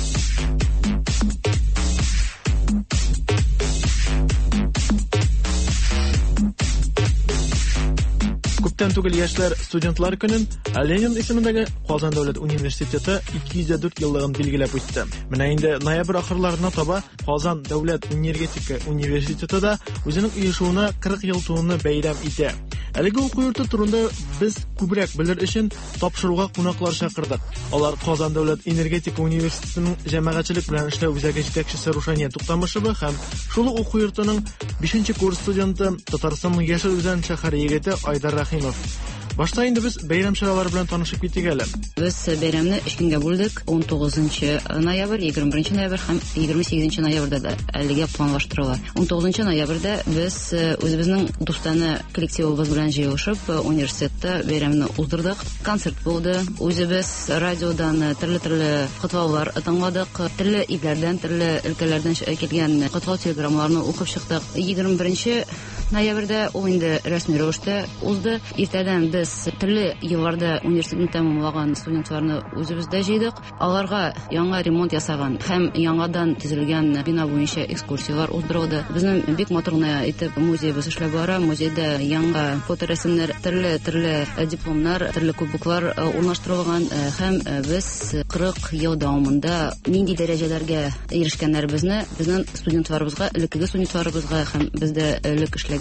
Күптән түгел яшьләр студентлар көнен Ленин исемендәге Казан дәүләт университеты 204 еллыгын билгеләп үтте. Менә инде ноябрь ахырларына таба Казан дәүләт энергетика университеты да үзенең оешуына 40 ел тулуны бәйрәм итә. Әлеге уку йорты турында без күбрәк белер өчен тапшыруга кунаклар чакырдык. Алар Казан дәүләт энергетика университетының җәмәгатьчелек белән эшләү үзәге җитәкчесе Рушания Туктамышева һәм шул уку йортының 5нче курс студенты Татарстанның Яшел Үзән шәһәре егете Айдар Рахимов. Башта инде без бәйрәм чаралары белән танышып киттек әле. Без бәйрәмне 3 көнгә бүлдек. 19 ноябрь, 21 ноябрь һәм 28 ноябрьдә да әлегә планлаштырыла. 19 ноябрьдә без үзебезнең дустаны коллективыбыз белән җыелышып университетта бәйрәмне уздырдык. Концерт булды. Үзебез радиодан төрле котлаулар тыңладык. Төрле илләрдән, төрле өлкәләрдән килгән котлау телеграммаларны укып чыктык. 21 ноябрьдә ул инде рәсми рәвештә узды. Иртәдән без төрле елларда университетны тәмамлаган студентларны үзебездә җыйдык. Аларга яңа ремонт ясаган һәм яңадан төзелгән бина буенча экскурсиялар уздырылды. Безнең бик матурны итеп музейбыз эшләп бара. Музейда яңа фоторәсемнәр, төрле дипломнар, төрле кубоклар урнаштырылган һәм без 40 ел дәвамында нинди дәрәҗәләргә ирешкәннәребезне безнең студентларыбызга, элеккеге студентларыбызга һәм бездә элек эшләгән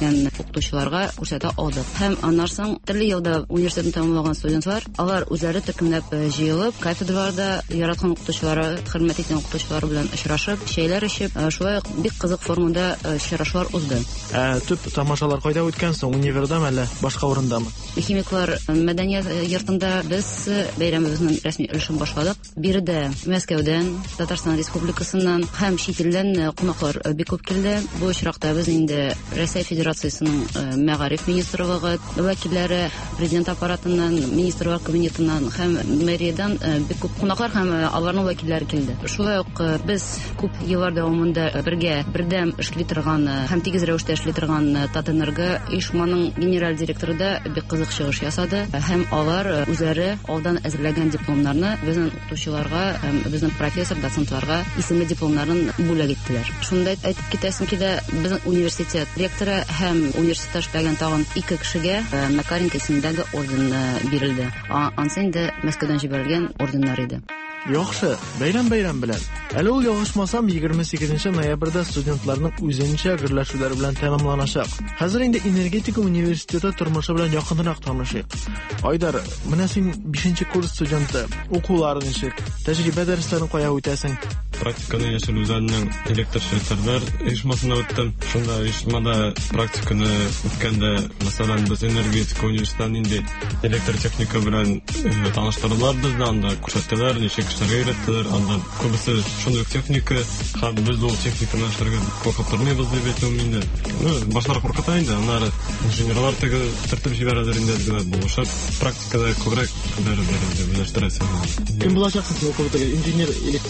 эшләгән укытучыларга күрсәтә алдык. Һәм аннан соң төрле елда университетны тәмамлаган студентлар, алар үзләре төркемләп җыелып, кафедраларда яраткан укытучылары, хөрмәт иткән укытучылар белән очрашып, чәйләр эчеп, шулай ук бик кызык формада очрашулар узды. Төп тамашалар кайда үткән соң, универдамы әллә башка урындамы? Химиклар мәдәният йортында без бәйрәмебезнең рәсми өлешен башладык. Биредә Мәскәүдән, Татарстан Республикасыннан һәм чит илдән кунаклар бик күп килде. Бу очракта без инде Россия Федерациясенең мәгариф министрлыгы вәкилләре, президент аппаратыннан, министрлар кабинетыннан һәм мэриядән бик күп кунаклар һәм аларның вәкилләре килде. Шулай ук без күп еллар дәвамында бергә бердәм эшли торган һәм тигез рәвештә эшли торган Татэнерго оешманың генераль директоры да бик кызык чыгыш ясады һәм алар үзләре алдан әзерләгән дипломнарны безнең укытучыларга һәм безнең профессор, доцентларга исемле дипломнарын бүләк иттеләр. Шунда әйтеп китәсем килә, безнең университет ректоры һәм университетта эшләгән тагын 2 кешегә Макаренко исемендәге орден бирелде. Ансы инде Мәскәүдән җибәрелгән орденнар иде. Яхшы, бәйрәм белән. Әле ул ялгышмасам 28 ноябрьдә студентларның үзенчә гөрләшүләре белән тәмамланачак. Хәзер инде энергетика университеты тормышы белән якынрак танышыйк. Айдар, менә син 5нче курс студенты, укулары ничек? Тәҗрибә дәресләрен кая үтәсең? Практиканы Яшел Үзәннең электршелтерләр оешмасына үттем. Шунда оешмада практиканы үткәндә, мәсәлән, без энергетика университетында инде электротехника белән таныштырдылар безне, анда күрсәттеләр, ничек эшләргә өйрәттеләр. Анда күбесе шундый техника, һәм без ул техниканы эшләргә куркып тормыйбыз дип әйтәм инде. Башлар куркыта инде, аннары инженерлар теге тәртип җибәрәләр инде генә булышып, практикада күбрәк белештерәсең. Кем булачаксың укып инженер,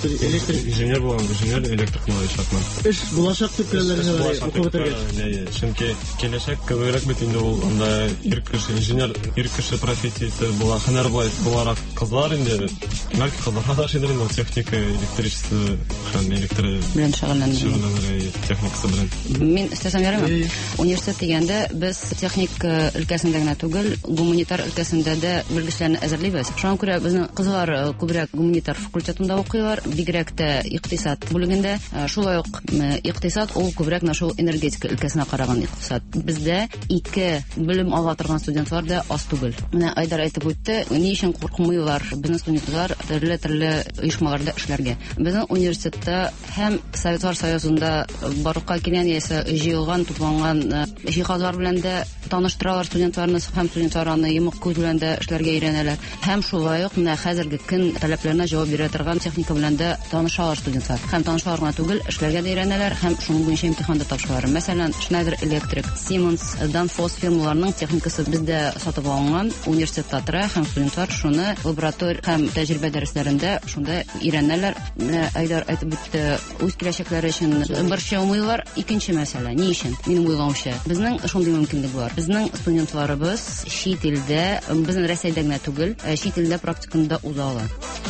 инженер булам, инженер электрик булачакмын. Эш булачак дип планларыңа укып бетергән. Чөнки киләчәк күбрәк бит инде ул анда инженер кеше профессиясе була, һөнәр буларак кызлар инде. Мәрк кызларга да шидер инде техника, электричество һәм электр белән шөгыльләнә. Техникасы белән. Мин истәсәм ярымы? Университет дигәндә без техник өлкәсендә генә түгел, гуманитар өлкәсендә дә белгечләрне әзерлибез. Шуңа күрә безнең кызлар күбрәк гуманитар факультетында укыйлар, бигрәк тә икътисад бүлегендә. Шулай ук икътисад ул күбрәк нашу энергетика өлкәсенә караган икътисад. Бездә 2 белем ала торган студентлар да аз түгел. Менә Айдар әйтеп үтте, ни өчен куркмыйлар безнең студентлар төрле оешмаларда эшләргә. Безнең университетта һәм Советлар Союзында барлыкка килгән яисә җыелган, тупланган җиһазлар белән дә таныштыралар студентларны һәм студентларны йомык күз белән дә эшләргә өйрәнәләр. Һәм шулай ук менә хәзерге көн таләпләренә җавап бирә торган техника белән дә танышалар студентлар. Һәм танышалар гына түгел, эшләргә дә өйрәнәләр һәм шуның буенча имтиханда тапшыралар. Мәсәлән, Schneider Electric, Siemens, Danfoss фирмаларының техникасы бездә сатып алынган, университетта тора һәм студентлар шуны лаборатория һәм тәҗрибә дәресләрендә шунда өйрәнәләр. Менә Айдар әйтеп үтте, үз киләчәкләре өчен берчә уйлыйлар. Икенче мәсьәлә, ни өчен? Минем уйлавымча, безнең шундый мөмкинлек бар. Безнең студентларыбыз чит илдә, безнең Россиядә генә түгел, чит илдә практикумда уза ала.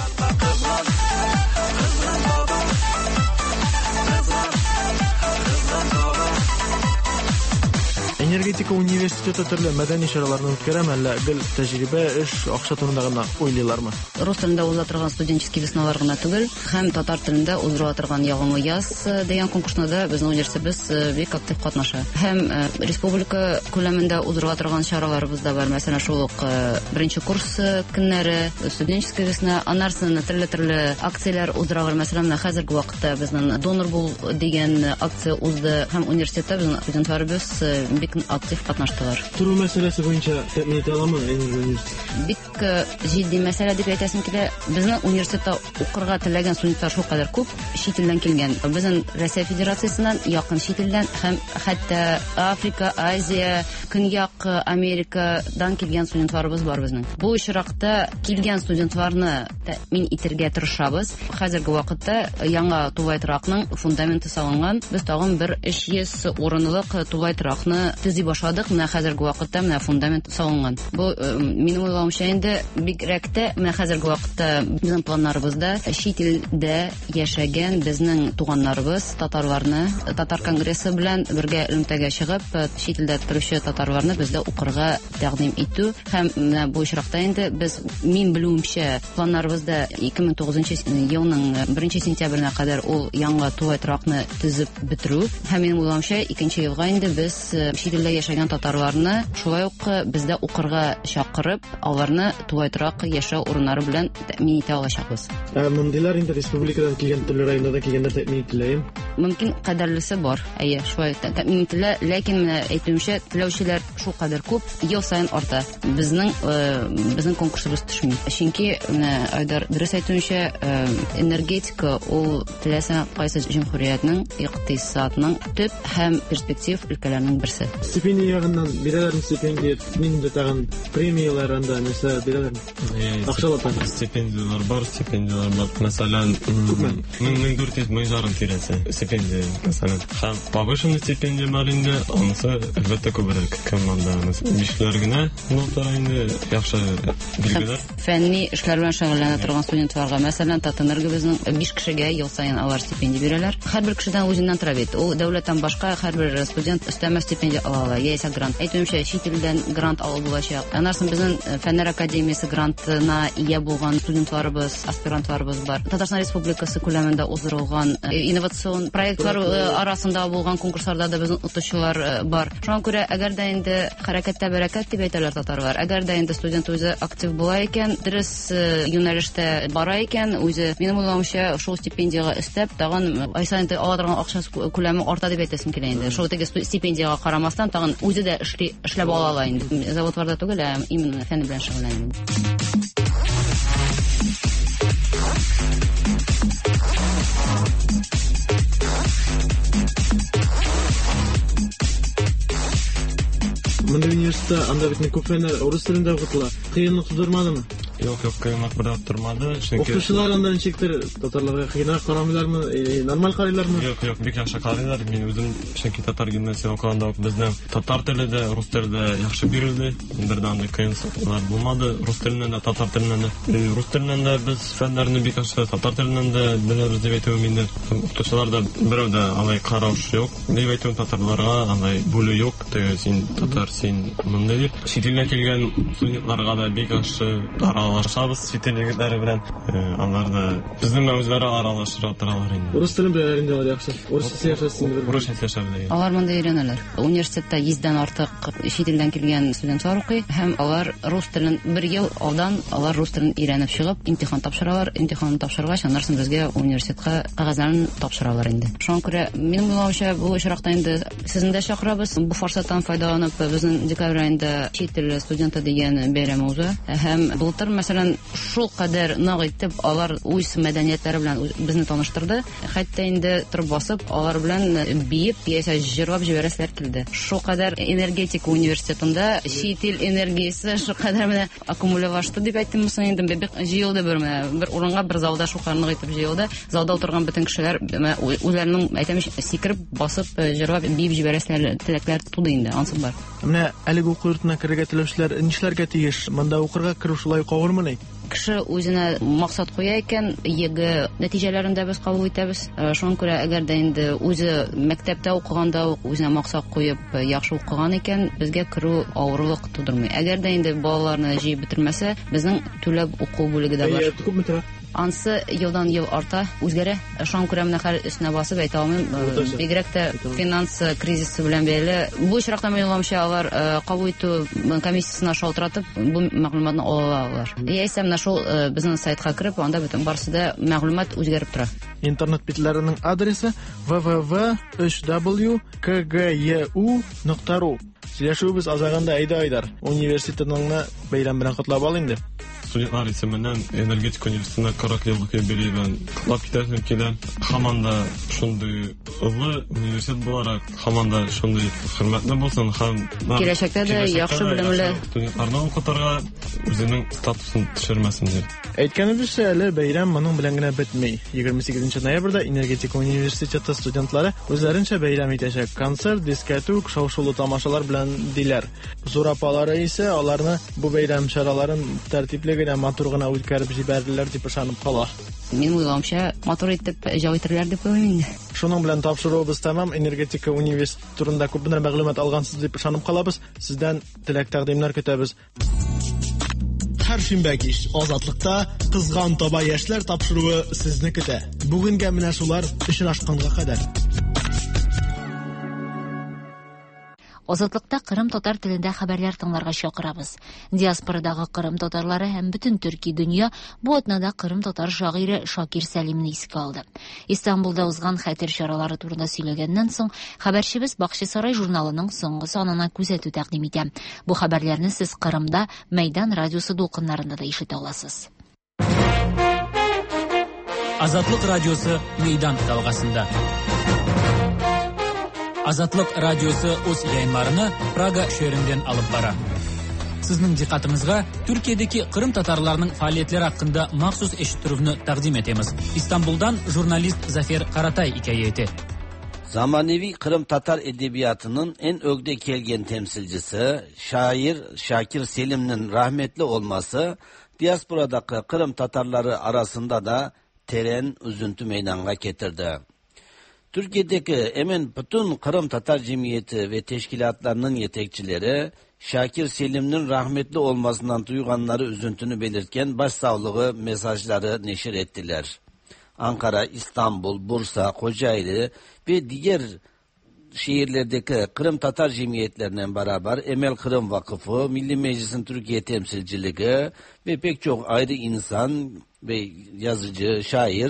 Энергетика университеты төрле мәдәни чараларны үткәрәм, әллә гел тәҗрибә, эш, акча турында гына уйлыйлармы? Рус телендә уза торган студенческий весналар гына түгел, һәм татар телендә уздырыла торган ягымлы яз дигән конкурста да безнең университетыбыз бик актив катнаша. Һәм республика күләмендә уздырыла торган чараларыбыз да бар. Мәсәлән, шул ук 1нче курс көннәре, студенческий весна, анарсын төрле акцияләр уздыралар. Мәсәлән, хәзерге вакытта безнең донор бул дигән акция узды һәм университетта безнең студентларыбыз бик актив катнаштылар. Туры мәсьәләсе буенча тәэмин итә аламы университет? Бик җитди мәсьәлә дип әйтәсем килә. Безнең университетта укырга теләгән студентлар шул кадәр күп, чит илдән килгән. Безнең Россия Федерациясеннән, якын чит илдән һәм хәтта Африка, Азия, Көньяк Америкадан килгән студентларыбыз бар безнең. Бу очракта килгән студентларны тәэмин итәргә тырышабыз. Хәзерге вакытта яңа тулай торакның фундаменты салынган. Без тагын 300 урынлык тулай торакны төзи башладык. Менә хәзерге вакытта менә фундамент салынган. Бу минем уйлавымча инде бигрәк тә менә хәзерге вакытта безнең планнарыбызда чит илдә яшәгән безнең туганнарыбыз татарларны татар конгрессы белән бергә элемтәгә чыгып, чит илдә торучы татарларны бездә укырга тәкъдим итү һәм менә бу очракта инде без мин белүемчә планнарыбызда 2009 елның 1 сентябренә кадәр ул яңа тулай торакны төзеп бетерү һәм минем уйлавымча 2нче елга инде без чит илдә яшәгән татарларны шулай ук бездә укырга чакырып, аларны тулайрак яшәү урыннары белән тәэмин итә алачакбыз. Мондыйлар инде республикадан килгән төрле районнардан килгәндә тәэмин ителәме? Мөмкин кадәрлесе бар. Шулай тәэмин ителә, ләкин әйтүемчә, теләүчеләр шул кадәр күп, ел сайын арта. Безнең конкурсыбыз төшми. Чөнки Айдар дөрес әйтүенчә, энергетика ул теләсә кайсы җәмгыятьнең икътисадының төп һәм перспектив өлкәләренең берсе. Стипендия ягыннан бирәләрме стипендия, нинди тагын премиялар анда нәрсә бирәләрме? Акчалата стипендиялар бар. Мәсәлән, 1400 мең жарым тирәсе стипендия. Мәсәлән, һәм повышенный стипендия бар инде, анысы әлбәттә күбрәк. Команда бишләр генә ноталар инде яхшы билгеләр. Фәнни эшләр белән шөгыльләнә торган студентларга, мәсәлән, Татыныргы безнең 5 кешегә ел сайын алар стипендия бирәләр. Һәрбер кешедән үзеннән тора бит. Ул дәүләттән башка һәрбер студент өстәмә стипендия ала, яисә грант. Әйтүемчә, чит илдән грант алып булачак. Аннан безнең Фәннәр академиясе грантына ия булган студентларыбыз, аспирантларыбыз бар. Татарстан Республикасы күләмендә уздырылган инновацион проектлар арасында булган конкурсларда да безнең утыручылар бар. Шуңа күрә, әгәр дә инде хәрәкәттә бәрәкәт дип әйтәләр татарлар. Әгәр дә инде студент үзе актив була икән, дөрес юнәлештә бара икән, үзе минем уйлавымча шул стипендияга өстәп, тагын ай сайын ала торган акчасы күләме арта дип әйтәсем килә инде. Шул теге стипендияга карамастан, тагын үзе дә эшләп ала инде. Заводларда түгел, именно фән белән шөгыльләнә. Монда университетта анда бит күп фәннәр урыс телендә укытыла. Кыенлык тудырмадымы? Юк, кыенлык бер тормады. Укытучылар анда ничектер татарларга кыенрак карамыйлармы, нормаль карыйлармы? Юк, бик яхшы карыйлар. Мин үзем чөнки татар гимназия укыганда безнең татар теле дә, рус теле дә яхшы бирелде. Бердән дә кыенлыклар булмады. Рус теленнән дә, татар теленнән дә. Рус теленнән дә без фәннәрне бик яхшы, татар теленнән дә беләбез дип әйтәм инде. Укытучылар да берәү дә алай карауш юк. Дип әйтәм татарларга алай бүлү юк. Син татар, син монда дип. Чит илдән килгән студентларга да бик яхшы аралашабыз, чит илләр белән. Алар да безнең үзләре аралашып торалар инде. Рус телен белән инде алар яхшы. Урыс яшәсен. Урыс яшәсен. Алар монда өйрәнәләр. Университетта 100дән артык чит илдән килгән студентлар укый, һәм алар рус телен бер ел алдан алар рус телен өйрәнеп чыгып, имтихан тапшыралар. Имтиханны тапшыргач, аннан безгә университетка кагазларын тапшыралар инде. Шуңа күрә минем уйлавымча бу очракта инде сезне дә чакырабыз. Бу форсаттан файдаланып, безнең декабрь айында чит ил студенты дигән бәйрәм уза. Һәм былтыр, мәсәлән, шул кадәр нык итеп алар үз мәдәниятләре белән безне таныштырды. Хәтта инде торып басып, алар белән биеп, яисә җырлап җибәрәсләр килде. Шул кадәр энергетика университетында чит ил энергиясе шул кадәр менә аккумулявашты дип әйттем соң инде бик җыелды бер урынга, бер залда шул кадәр нык итеп җыелды. Залда утырган бөтен кешеләр үзләренең әйтәм сикереп басып җырлап биеп җибәрәсләр, теләкләр туды инде, ансы бар. Менә әлеге уку йортына керергә теләүчеләр нишләргә тиеш? Монда укырга керү шулай кавырмыни? Кеше үзенә максат куя икән, ЕГЭ нәтиҗәләрендә без кабул итәбез. Шуңа күрә, әгәр дә инде үзе мәктәптә укыганда үзенә максат куеп яхшы укыган икән, безгә керү авырлык тудырмый. Әгәр дә инде балаларны җыеп бетермәсә, безнең түләп уку бүлеге дә бар. Күпме тора? Ансы елдан ел арта, үзгәрә. Шуңа күрә менә хәл өстенә басып әйтә алмыйм. Бигрәк тә финанс кризисы белән бәйле. Бу очракта мин уйламыйча алар кабул итү комиссиясына шалтыратып бу мәгълүматны алалар. Яисә менә шул безнең сайтка кирип, анда бөтен барысы да мәгълүмат үзгәреп тора. Интернет битләренең адресы www.kgu.ru. Сөйләшүбез азаганда Айдар. Университетның бәйрәм белән котлап ал инде. Студентлар исеменнән энергетика университетына 40 еллык юбилейдан котлап китәсем килә. Һаманда шундый улы университет буларак, һаманда шундый хөрмәтле булсын һәм киләчәктә дә яхшы белемле студентларны укытырга үзенең статусын төшермәсен дип. Әйткәнебезчә, әле бәйрәм моның белән генә бетми. 28 ноябрьдә энергетика университеты студентлары үзләренчә бәйрәм итәчәк. Концерт, дискотека, шау-шулы тамашалар белән диләр. Зур апалары исә аларны бу бәйрәм чараларын тәртипле генә, матур гына үткәреп җибәрделәр дип ышанып кала. Мин уйламыйча, матур итеп җау итерләр дип уйлыйм инде. Шуның белән тапшыруыбыз тәмам. Энергетика университеты турында күп бер мәгълүмат алгансыз дип ышанып калабыз. Сездән теләк тәкъдимнәр көтәбез. Һәр шимбә кич Азатлыкта кызган таба яшьләр тапшыруы сезне көтә. Бүгенгә менә шулар очрашканга кадәр. Азатлыкта Кырым татар телендә хәбәрләр тыңларга чакырабыз. Диаспорадагы Кырым татарлары һәм бөтен төрки дөнья бу атнада Кырым татар шагыйре Шакир Сәлимне искә алды. Истанбулда узган хәтер чаралары турында сөйләгәннән соң, хәбәрчебез Бакчасарай журналының соңгы санына күзәтү тәкъдим итә. Бу хәбәрләрне сез Кырымда Мәйдан радиосы дулкыннарында да ишетә аласыз. Азатлык радиосы Мәйдан талгасында. Азатлык радиосы үз yayınlarını Прага шәһәреннән алып бара. Сезнең диққатыңызга Түркиядәге Кырым татарларының фәалиятләре хакында махсус эшиттүрүне тәкъдим итәбез. Истанбулдан журналист Зафер Каратай хикаяты. Zamannevi Kırım Tatar edebiyatının en ögde kelgen temsilcisi, şair Şakir Selim'nin rahmetli olması, diasporadaki Kırım Tatarları arasında da teren üzüntü meydana getirdi. Türkiye'deki hemen bütün Kırım Tatar cemiyeti ve teşkilatlarının yetekçileri, Şakir Selim'nin rahmetli olmasından duyganları üzüntünü belirtken başsağlığı mesajları neşir ettiler. Ankara, İstanbul, Bursa, Kocaeli ve diğer şehirlerdeki Kırım Tatar cemiyetlerine beraber Emel Kırım Vakıfı, Milli Meclis'in Türkiye temsilciliği ve pek çok ayrı insan ve yazıcı,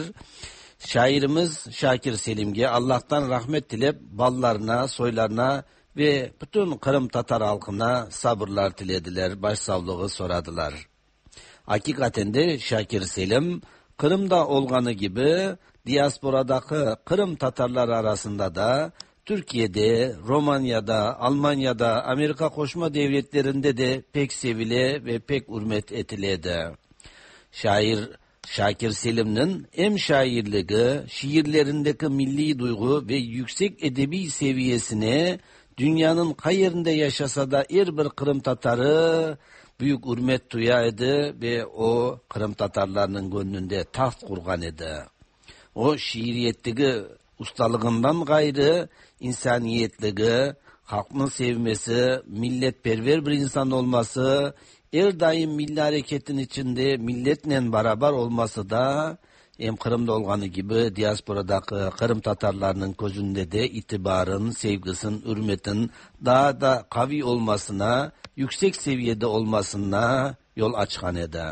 şairimiz Şakir Selim'e Allah'tan rahmet dilep ballarına, soylarına ve bütün Kırım Tatar halkına sabırlar dilediler, başsağlığı soradılar. Hakikaten de Şakir Selim Kırım'da olganı gibi diasporadaki Kırım Tatarlar arasında da Türkiye'de, Romanya'da, Almanya'da, Amerika Koşma Devletlerinde de pek sevile ve pek hürmet ediledi. Şair Şakir Selim'nin hem şairliği, şiirlerindeki milli duygu ve yüksek edebi seviyesine dünyanın kay yerinde yaşasa da her bir Kırım Tatarı büyük hürmet duyaydı ve o Kırım Tatarlarının gönlünde taht kurgan idi. O şiiriyetteki ustalığından gayrı insaniyetliği, halkını sevmesi, milletperver bir insan olması, her daim milli hareketin içinde milletle beraber olması da hem Kırım'da olganı gibi diasporadaki Kırım Tatarlarının gözünde de itibarın, sevgisinin, hürmetin daha da kavi olmasına, yüksek seviyede olmasına yol açkan edi.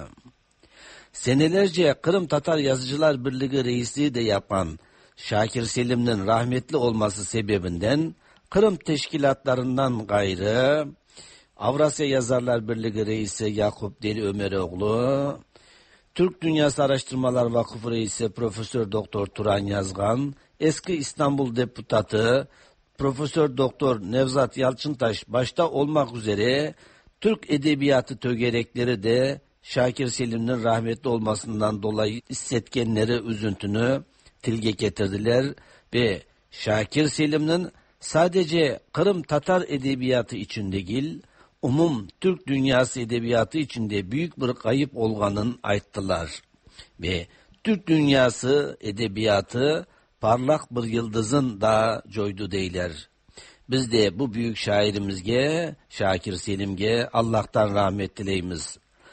Senelerce Kırım Tatar Yazıcılar Birliği reisliği de yapan Şakir Selim'nin rahmetli olması sebebinden Kırım teşkilatlarından gayrı Avrasya Yazarlar Birliği reisi Yakup Deli Ömeroğlu, Türk Dünyası Araştırmalar Vakfı reisi Profesör Doktor Turan Yazgan, eski İstanbul deputatı Profesör Doktor Nevzat Yalçıntaş başta olmak üzere Türk edebiyatı tögerekleri de Şakir Selim'in rahmetli olmasından dolayı hissetkenleri üzüntünü tilge getirdiler ve Şakir Selim'in sadece Kırım Tatar edebiyatı için değil, umum Türk dünyası edebiyatı içinde büyük bir kayıp olganın ayttılar. Ve Türk dünyası edebiyatı parlak bir yıldızın da joydu deyler. Biz de bu büyük şairimizge, Şakir Selim'ge Allah'tan rahmet dileyimiz.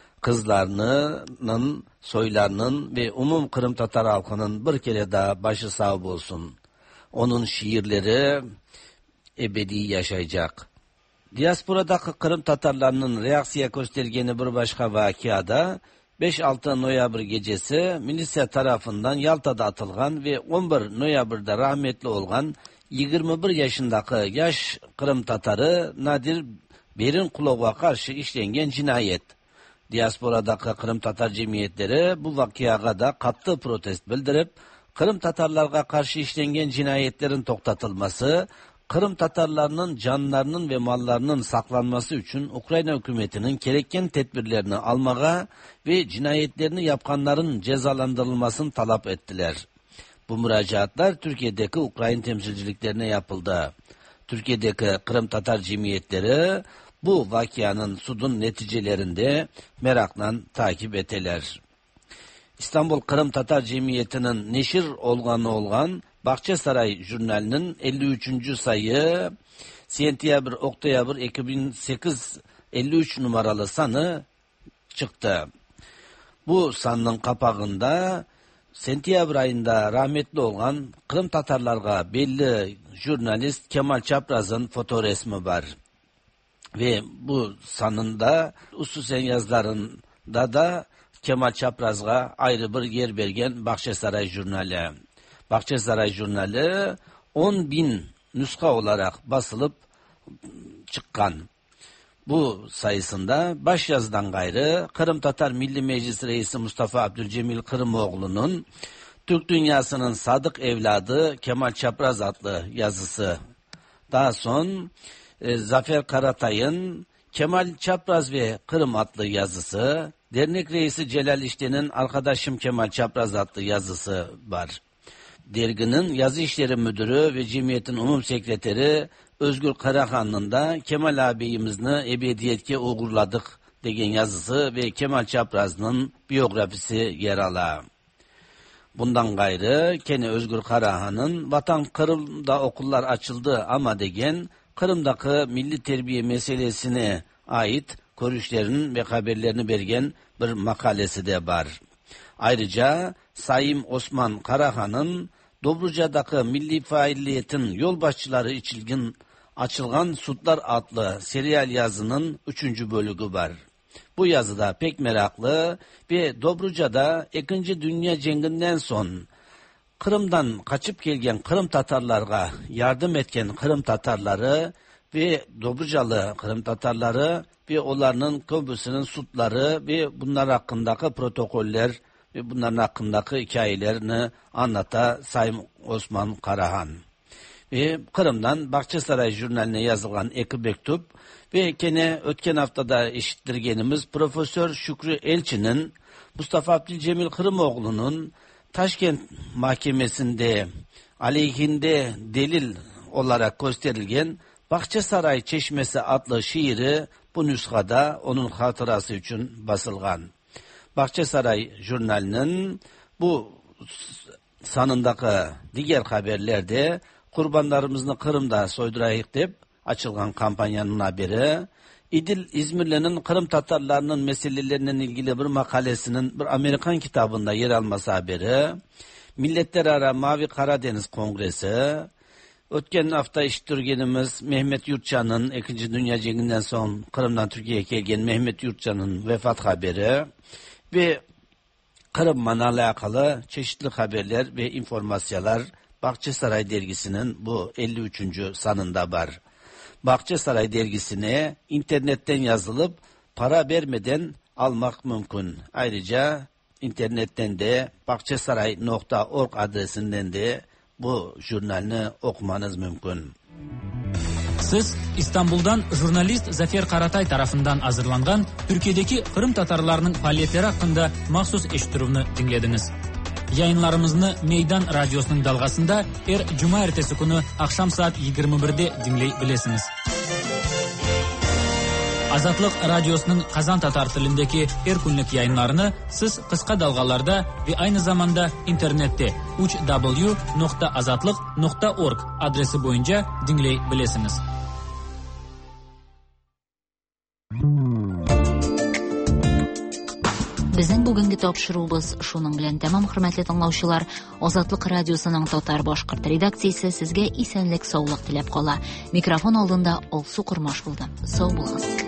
Kızlarının, soylarının ve umum Kırım Tatar halkının bir kere daha başı sağ olsun. Onun şiirleri ebedi yaşayacak. Diasporadaki Kırım Tatarlarının reaksiya göstergeni bir başka vakıada 5-6 noyabr gecesi milisiya tarafından Yalta'da atılgan ve 11 noyabr'da rahmetli olgan 21 yaşındaki yaş Kırım Tatarı Nadir Berinkulov'a karşı işlengen cinayet. Diasporadaki Kırım Tatar cemiyetleri bu vakıya da katı protest bildirip Kırım Tatarlarga karşı işlengen cinayetlerin toktatılması, Kırım Tatarlarının canlarının ve mallarının saklanması için Ukrayna hükümetinin gereken tedbirlerini almağa ve cinayetlerini yapanların cezalandırılmasını talep ettiler. Bu müracaatlar Türkiye'deki Ukrayna temsilciliklerine yapıldı. Türkiye'deki Kırım Tatar cemiyetleri bu vakianın sudun neticelerinde merakla takip ettiler. İstanbul Kırım Tatar Cemiyeti'nin neşir olgan Baqçasaray jurnalinin 53. sayı Sentyabr-Oktyabr 2008 53 numaralı sanı çıktı. Bu sanın kapağında Sentyabr ayında rahmetli olan Kırım Tatarlarga belli jurnalist Kemal Çapraz'ın fotoresmi var. Ve bu sanında Ususen yazılarında da Kemal Çapraz'a ayrı bir yer bergen Bahçesaray jurnali. Bahçesaray jurnali 10.000 nüska olarak basılıp çıkkan. Bu sayısında baş yazıdan gayrı Kırım Tatar Milli Meclis Reisi Mustafa Abdülcemil Kırımoğlu'nun Türk dünyasının sadık evladı Kemal Çapraz adlı yazısı. Daha son Zafer Karatay'ın Kemal Çapraz ve Kırım adlı yazısı, dernek reisi Celal İşten'in Arkadaşım Kemal Çapraz adlı yazısı var. Derginin yazı işleri müdürü ve cemiyetin umum sekreteri Özgür Karahan'ın da Kemal ağabeyimizni ebediyetke uğurladık degen yazısı ve Kemal Çapraz'ın biyografisi yer ala. Bundan gayrı Kene Özgür Karahan'ın Vatan Kırım'da okullar açıldı ama degen Kırım'daki milli terbiye meselesine ait görüşlerinin ve haberlerini bergen bir makalesi de var. Ayrıca Sayım Osman Karahan'ın Dobruca'daki milli faaliyetin yol başçıları için açılgan Sutlar adlı serial yazının 3. bölümü var. Bu yazıda pek meraklı ve Dobruca'da 2. Dünya Cenginden son Kırım'dan kaçıp gelgen Kırım Tatarlarga yardım etken Kırım Tatarları ve Dobrucalı Kırım Tatarları ve onların köbüsünün sutları ve bunlar hakkındaki protokoller ve bunların hakkındaki hikayelerini anlata Sayın Osman Karahan. Ve Kırım'dan Bahçesaray jurnaline yazılan iki mektup ve gene ötken haftada işittirgenimiz Profesör Şükrü Elçi'nin Mustafa Abdülcemil Kırımoğlu'nun Taşkent Mahkemesi'nde aleyhinde delil olarak gösterilgen Bahçesaray Çeşmesi adlı şiiri bu nüshada onun hatırası için basılgan. Bahçesaray jurnalinin bu sanındaki diğer haberlerde kurbanlarımızı Kırım'da soydurayık deyip açılgan kampanyanın haberi, İdil İzmirli'nin Kırım Tatarlarının meselelerinin ilgili bir makalesinin bir Amerikan kitabında yer alması haberi, Milletler Ara Mavi Karadeniz Kongresi, ötken hafta işittirgenimiz Mehmet Yurtcan'ın 2. Dünya Cenginden son Kırım'dan Türkiye'ye gelgen Mehmet Yurtcan'ın vefat haberi ve Kırım'la alakalı çeşitli haberler ve informasyonlar Bahçesaray dergisinin bu 53. sanında var. Bahçesaray dergisine internetten yazılıp para vermeden almak mümkün. Ayrıca internetten de bahçesaray.org adresinden de bu jurnalini okumanız mümkün. Siz İstanbul'dan jurnalist Zafer Karatay tarafından hazırlangan Türkiye'deki Kırım Tatarlarının faaliyetleri hakkında mahsus eşittiruvni dinlediniz. Yayınlarımızı Meydan Radyosu'nun dalgasında Cuma ertesi günü akşam saat 21'de dinley bilesiniz. Azatlık Radyosu'nun Kazan Tatar tilindeki günlük yayınlarını siz kısa dalgalarda ve aynı zamanda internette www.azatlık.org adresi boyunca dinley bilesiniz. Bizning bugungi topshiruvimiz shuning bilan tamam, hurmatli tinglovchilar. Ozodlik radiosuning Tatar boshqirt redaksiyasi sizga esenlik, sog'lik tilab qola. Mikrofon oldinda Olsu Qurmosh bo'ldi. Sog' bo'linglar.